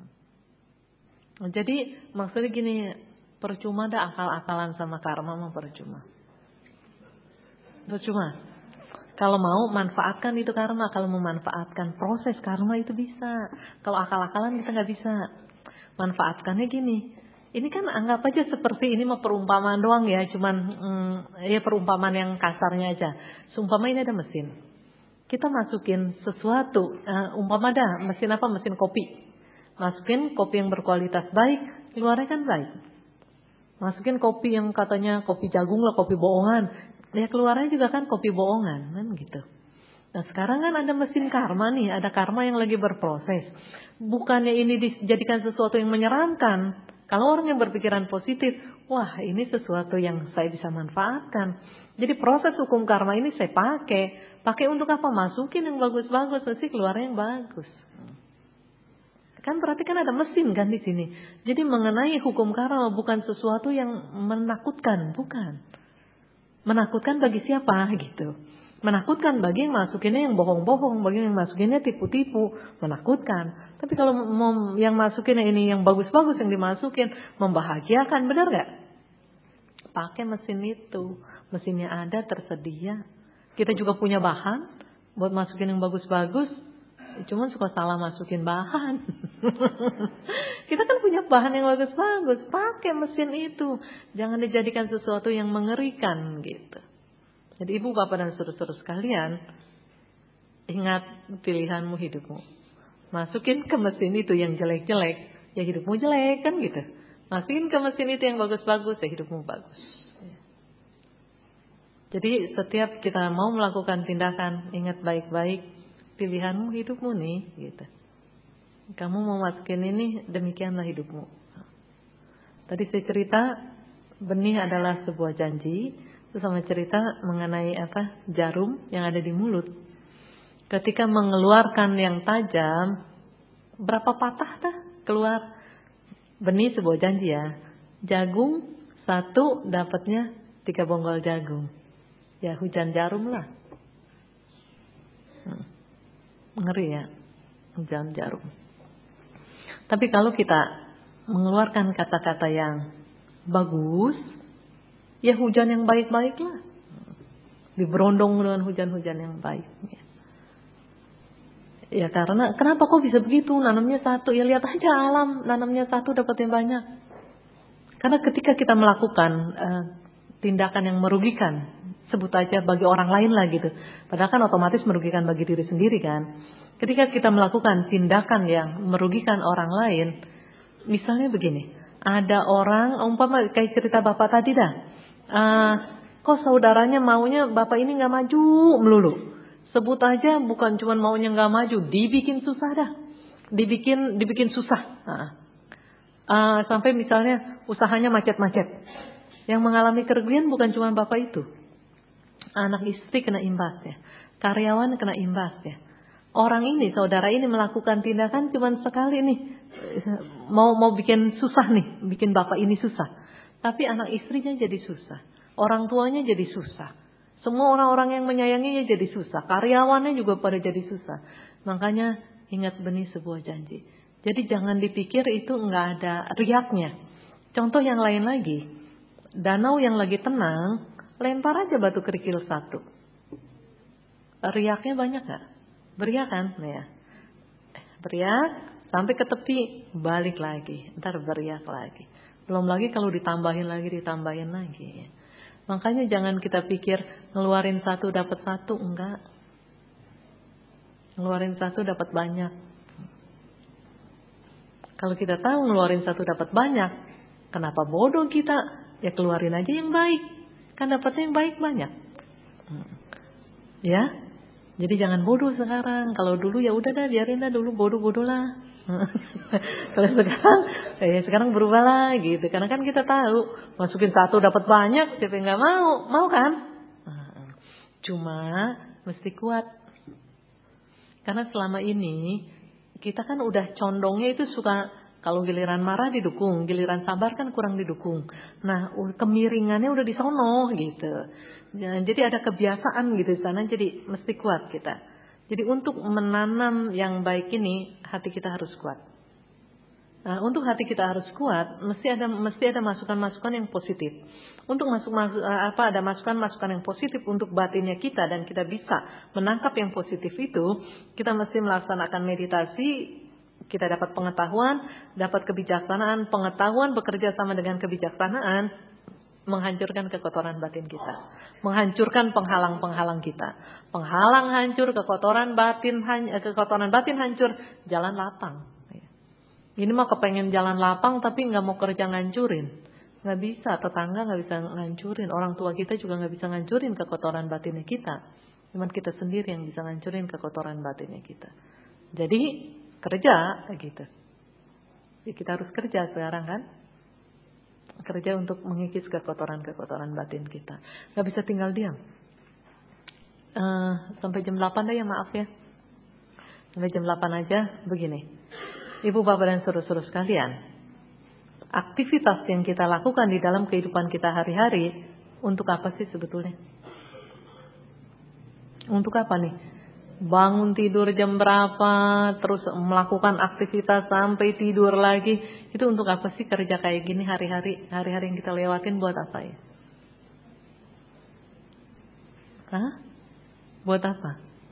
Jadi maksudnya gini, percuma dah akal-akalan sama karma mah percuma. Percuma. Kalau mau manfaatkan itu karma, kalau memanfaatkan proses karma itu bisa. Kalau akal-akalan kita nggak bisa. Manfaatkannya gini. Ini kan anggap aja seperti ini mah perumpamaan doang ya, cuman ya perumpamaan yang kasarnya aja. Seumpama ini ada mesin. Kita masukin sesuatu, umpama dah mesin apa? Mesin kopi. Masukin kopi yang berkualitas baik, keluarnya kan baik. Masukin kopi yang katanya kopi jagung lah, kopi bohongan, ya keluarnya juga kan kopi bohongan kan gitu. Nah sekarang kan ada mesin karma nih, ada karma yang lagi berproses. Bukannya ini dijadikan sesuatu yang menyeramkan. Kalau orang yang berpikiran positif, wah ini sesuatu yang saya bisa manfaatkan. Jadi proses hukum karma ini saya pakai untuk apa? Masukin yang bagus-bagus, mesti keluar yang bagus. Kan berarti kan ada mesin kan di sini. Jadi mengenai hukum karma bukan sesuatu yang menakutkan, bukan. Menakutkan bagi siapa gitu. Menakutkan bagi yang masukinnya yang bohong-bohong, bagi yang masukinnya tipu-tipu, menakutkan. Tapi kalau yang masukinnya ini yang bagus-bagus yang dimasukin, membahagiakan, benar gak? Pakai mesin itu, mesinnya ada, tersedia. Kita juga punya bahan buat masukin yang bagus-bagus, cuman suka salah masukin bahan. Kita kan punya bahan yang bagus-bagus, pakai mesin itu. Jangan dijadikan sesuatu yang mengerikan gitu. Jadi ibu, bapak dan saudara-saudara sekalian, ingat pilihanmu hidupmu. Masukin ke mesin itu yang jelek-jelek, ya hidupmu jelek kan gitu. Masukin ke mesin itu yang bagus-bagus, ya hidupmu bagus. Jadi setiap kita mau melakukan tindakan, ingat baik-baik pilihanmu hidupmu nih gitu. Kamu mau masukin ini, demikianlah hidupmu. Tadi saya cerita benih adalah sebuah janji. Terus sama cerita mengenai jarum yang ada di mulut. Ketika mengeluarkan yang tajam, berapa patah dah keluar? Benih sebuah janji ya. Jagung 1 dapatnya 3 bonggol jagung. Ya hujan jarum lah. Ngeri ya, hujan jarum. Tapi kalau kita mengeluarkan kata-kata yang bagus, ya hujan yang baik-baik lah. Diberondong dengan hujan-hujan yang baik. Ya karena, kenapa kok bisa begitu? Nanamnya 1, ya lihat aja alam. Nanamnya 1 dapat yang banyak. Karena ketika kita melakukan tindakan yang merugikan, sebut aja bagi orang lain lah gitu. Padahal kan otomatis merugikan bagi diri sendiri kan. Ketika kita melakukan tindakan yang merugikan orang lain, misalnya begini. Ada orang, umpama kayak cerita bapak tadi dah. Kok saudaranya maunya bapak ini gak maju melulu. Sebut aja bukan cuma maunya gak maju, dibikin susah dah. Dibikin susah. Sampai misalnya usahanya macet-macet. Yang mengalami kerugian bukan cuma bapak itu. Anak istri kena imbasnya. Karyawan kena imbasnya. Orang ini, saudara ini melakukan tindakan cuma sekali nih. Mau bikin susah nih. Bikin bapak ini susah. Tapi anak istrinya jadi susah. Orang tuanya jadi susah. Semua orang-orang yang menyayanginya jadi susah. Karyawannya juga pada jadi susah. Makanya ingat benih sebuah janji. Jadi jangan dipikir itu nggak ada riaknya. Contoh yang lain lagi. Danau yang lagi tenang, lempar aja batu kerikil 1. Riaknya banyak nggak? Beriak kan? Ya. Beriak sampai ke tepi, balik lagi. Ntar beriak lagi. Belum lagi kalau ditambahin lagi. Makanya jangan kita pikir ngeluarin 1 dapat 1, enggak. Ngeluarin 1 dapat banyak. Kalau kita tahu ngeluarin 1 dapat banyak, kenapa bodoh kita? Ya keluarin aja yang baik. Kan dapatnya yang baik banyak. Ya. Jadi jangan bodoh sekarang. Kalau dulu ya udah dah, biarin dah dulu bodoh-bodoh lah. Kalau sekarang berubah lah gitu. Karena kan kita tahu masukin 1 dapat banyak, siapa yang nggak mau kan? Cuma mesti kuat. Karena selama ini kita kan udah condongnya itu suka kalau giliran marah didukung, giliran sabar kan kurang didukung. Nah kemiringannya udah disono gitu. Jadi ada kebiasaan gitu di sana. Jadi mesti kuat kita. Jadi untuk menanam yang baik ini hati kita harus kuat. Nah, untuk hati kita harus kuat, mesti ada masukan-masukan yang positif. Untuk ada masukan-masukan yang positif untuk batinnya kita dan kita bisa menangkap yang positif itu, kita mesti melaksanakan meditasi. Kita dapat pengetahuan, dapat kebijaksanaan, pengetahuan bekerja sama dengan kebijaksanaan, menghancurkan kekotoran batin kita, menghancurkan penghalang-penghalang kita. Penghalang hancur, kekotoran batin hancur, jalan lapang. Ini mah kepengen jalan lapang tapi nggak mau kerja ngancurin, nggak bisa. Tetangga nggak bisa ngancurin, orang tua kita juga nggak bisa ngancurin kekotoran batinnya kita. Cuman kita sendiri yang bisa ngancurin kekotoran batinnya kita. Jadi kerja gitu. Jadi kita harus kerja sekarang kan. Kerja untuk mengikis kekotoran-kekotoran batin kita. Gak bisa tinggal diam. Sampai jam 8 deh ya, maaf ya. Sampai jam 8 aja begini. Ibu, bapak dan saudara-saudara sekalian, aktivitas yang kita lakukan di dalam kehidupan kita hari-hari untuk apa sih sebetulnya? Untuk apa nih? Bangun tidur jam berapa, terus melakukan aktivitas sampai tidur lagi. Itu untuk apa sih kerja kayak gini hari-hari yang kita lewatin buat apa ya? Hah? Buat apa?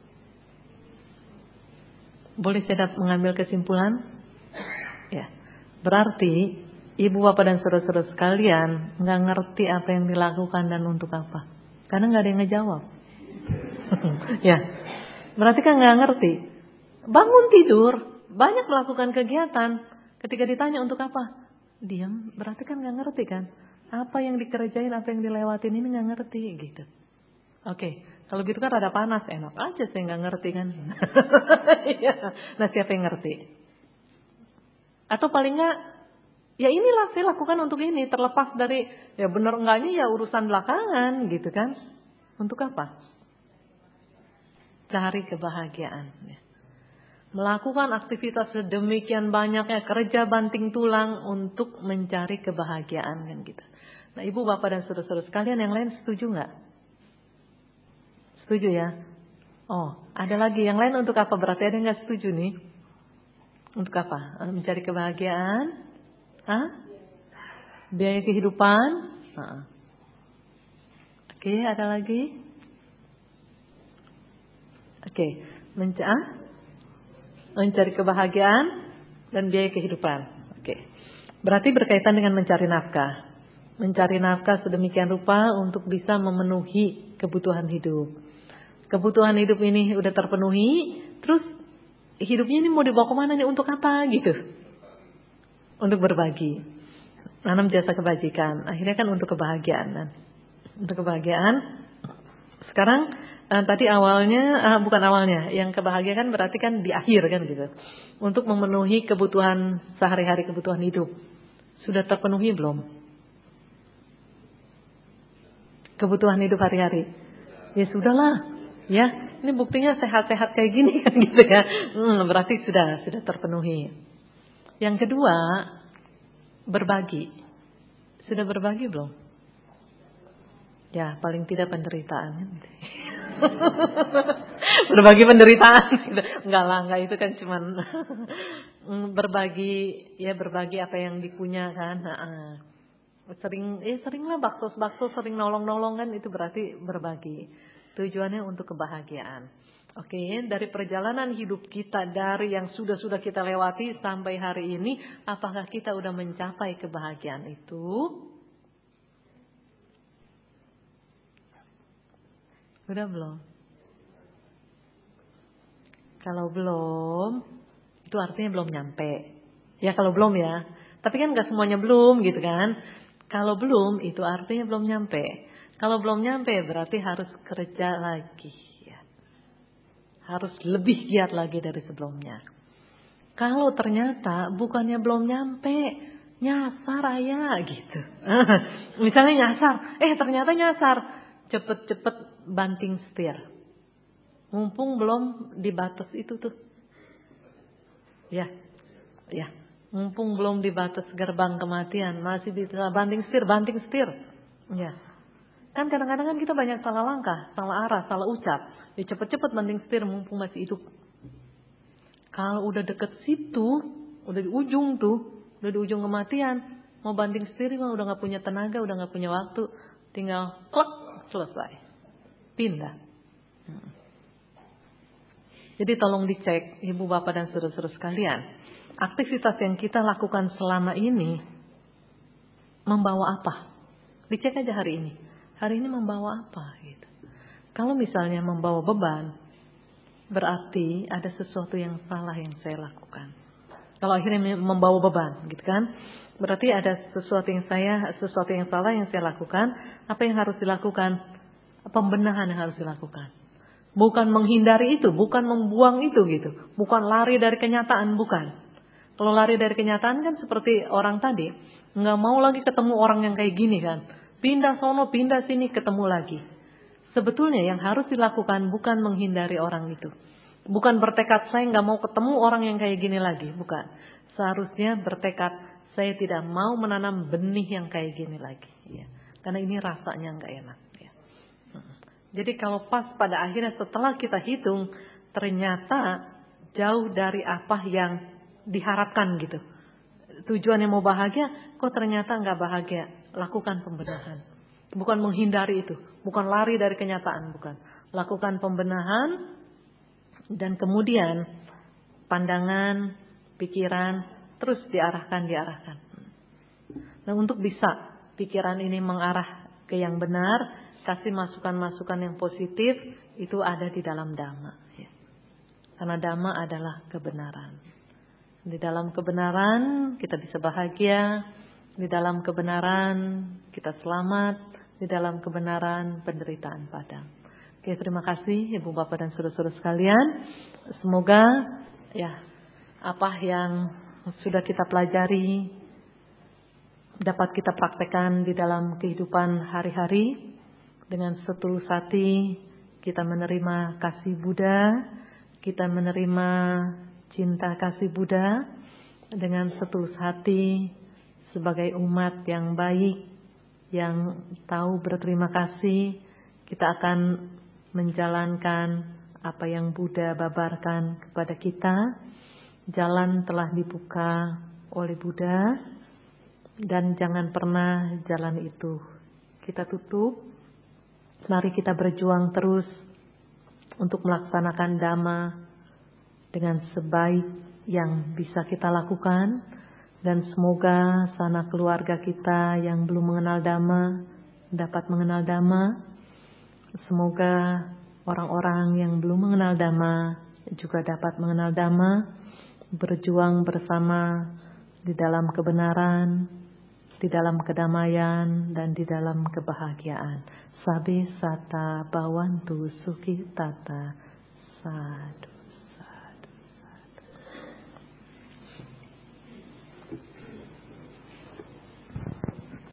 Boleh saya mengambil kesimpulan? Ya. Berarti ibu, bapak dan saudara-saudara sekalian nggak ngerti apa yang dilakukan dan untuk apa. Karena nggak ada yang ngejawab. Ya. Berarti kan nggak ngerti. Bangun tidur, banyak melakukan kegiatan. Ketika ditanya untuk apa, diam. Berarti kan nggak ngerti kan? Apa yang dikerjain, apa yang dilewatin ini nggak ngerti gitu. Oke, kalau gitu kan rada panas, enak aja saya nggak ngerti kan. Nah, siapa yang ngerti? Atau paling nggak, ya inilah saya lakukan untuk ini, terlepas dari ya benar enggaknya ya urusan belakangan gitu kan? Untuk apa? Cari kebahagiaan. Melakukan aktivitas sedemikian banyaknya, kerja banting tulang untuk mencari kebahagiaan kan gitu. Nah, ibu, bapak dan saudara-saudara sekalian yang lain setuju nggak? Setuju ya? Oh, ada lagi yang lain untuk apa? Berarti ada yang nggak setuju nih? Untuk apa? Mencari kebahagiaan? Hah? Biaya kehidupan? Oke, ada lagi? Oke, mencari kebahagiaan dan biaya kehidupan. Oke, berarti berkaitan dengan mencari nafkah. Mencari nafkah sedemikian rupa untuk bisa memenuhi kebutuhan hidup. Kebutuhan hidup ini udah terpenuhi, terus hidupnya ini mau dibawa kemana nih? Untuk apa gitu? Untuk berbagi. Nanam jasa kebajikan. Akhirnya kan untuk kebahagiaan. Untuk kebahagiaan. Sekarang tadi awalnya, bukan awalnya, yang kebahagiaan berarti kan di akhir kan gitu. Untuk memenuhi kebutuhan sehari-hari, kebutuhan hidup. Sudah terpenuhi belum? Kebutuhan hidup hari-hari. Ya sudahlah, ya. Ini buktinya sehat-sehat kayak gini kan gitu ya. Berarti sudah terpenuhi. Yang kedua, berbagi. Sudah berbagi belum? Ya, paling tidak penderitaan. Berbagi penderitaan. Enggak itu kan cuman berbagi apa yang dipunya kan. Seringlah bakso sering nolong kan, itu berarti berbagi. Tujuannya untuk kebahagiaan. Oke, dari perjalanan hidup kita dari yang sudah kita lewati sampai hari ini, apakah kita udah mencapai kebahagiaan itu? Udah belum? Kalau belum, itu artinya belum nyampe. Ya kalau belum ya. Tapi kan gak semuanya belum gitu kan. Kalau belum, itu artinya belum nyampe. Kalau belum nyampe berarti harus kerja lagi. Ya. Harus lebih giat lagi dari sebelumnya. Kalau ternyata bukannya belum nyampe, nyasar aja gitu. Misalnya nyasar, ternyata nyasar. Cepet-cepet banting setir. Mumpung belum di batas itu tuh. Ya. Mumpung belum di batas gerbang kematian, masih bisa banting setir. Ya. Kan kadang-kadang kan kita banyak salah langkah, salah arah, salah ucap. Ya cepet-cepet banting setir mumpung masih hidup. Kalau udah deket situ, udah di ujung tuh, udah di ujung kematian, mau banting setir mah udah gak punya tenaga, udah gak punya waktu, tinggal klek, selesai. Pindah. Jadi tolong dicek ibu, bapak dan saudara-saudara sekalian. Aktivitas yang kita lakukan selama ini membawa apa? Dicek aja hari ini. Hari ini membawa apa gitu. Kalau misalnya membawa beban, berarti ada sesuatu yang salah yang saya lakukan. Kalau akhirnya membawa beban gitu kan, berarti ada sesuatu yang salah yang saya lakukan. Apa yang harus dilakukan? Pembenahan yang harus dilakukan. Bukan menghindari itu, bukan membuang itu gitu. Bukan lari dari kenyataan, bukan. Kalau lari dari kenyataan kan seperti orang tadi. Nggak mau lagi ketemu orang yang kayak gini kan. Pindah sono, pindah sini, ketemu lagi. Sebetulnya yang harus dilakukan bukan menghindari orang itu. Bukan bertekad saya nggak mau ketemu orang yang kayak gini lagi. Bukan. Seharusnya bertekad saya tidak mau menanam benih yang kayak gini lagi. Ya. Karena ini rasanya nggak enak. Ya. Jadi kalau pas pada akhirnya setelah kita hitung, ternyata jauh dari apa yang diharapkan gitu. Tujuannya mau bahagia, kok ternyata nggak bahagia. Lakukan pembenahan. Bukan menghindari itu. Bukan lari dari kenyataan. Bukan. Lakukan pembenahan. Dan kemudian pandangan, pikiran terus diarahkan. Nah, untuk bisa pikiran ini mengarah ke yang benar, kasih masukan-masukan yang positif, itu ada di dalam Dhamma. Ya. Karena Dhamma adalah kebenaran. Di dalam kebenaran kita bisa bahagia, di dalam kebenaran kita selamat, di dalam kebenaran penderitaan padam. Oke, terima kasih Ibu Bapak dan saudara-saudara sekalian. Semoga ya apa yang sudah kita pelajari dapat kita praktekkan di dalam kehidupan hari-hari. Dengan setulus hati kita menerima kasih Buddha, kita menerima cinta kasih Buddha. Dengan setulus hati sebagai umat yang baik, yang tahu berterima kasih, kita akan menjalankan apa yang Buddha babarkan kepada kita. Jalan telah dibuka oleh Buddha dan jangan pernah jalan itu kita tutup. Mari kita berjuang terus untuk melaksanakan Dhamma dengan sebaik yang bisa kita lakukan, dan semoga sanak keluarga kita yang belum mengenal Dhamma dapat mengenal Dhamma. Semoga orang-orang yang belum mengenal Dhamma juga dapat mengenal Dhamma, berjuang bersama di dalam kebenaran, di dalam kedamaian, dan di dalam kebahagiaan. Sabe sata bawantu sukhi tata. Sadhu.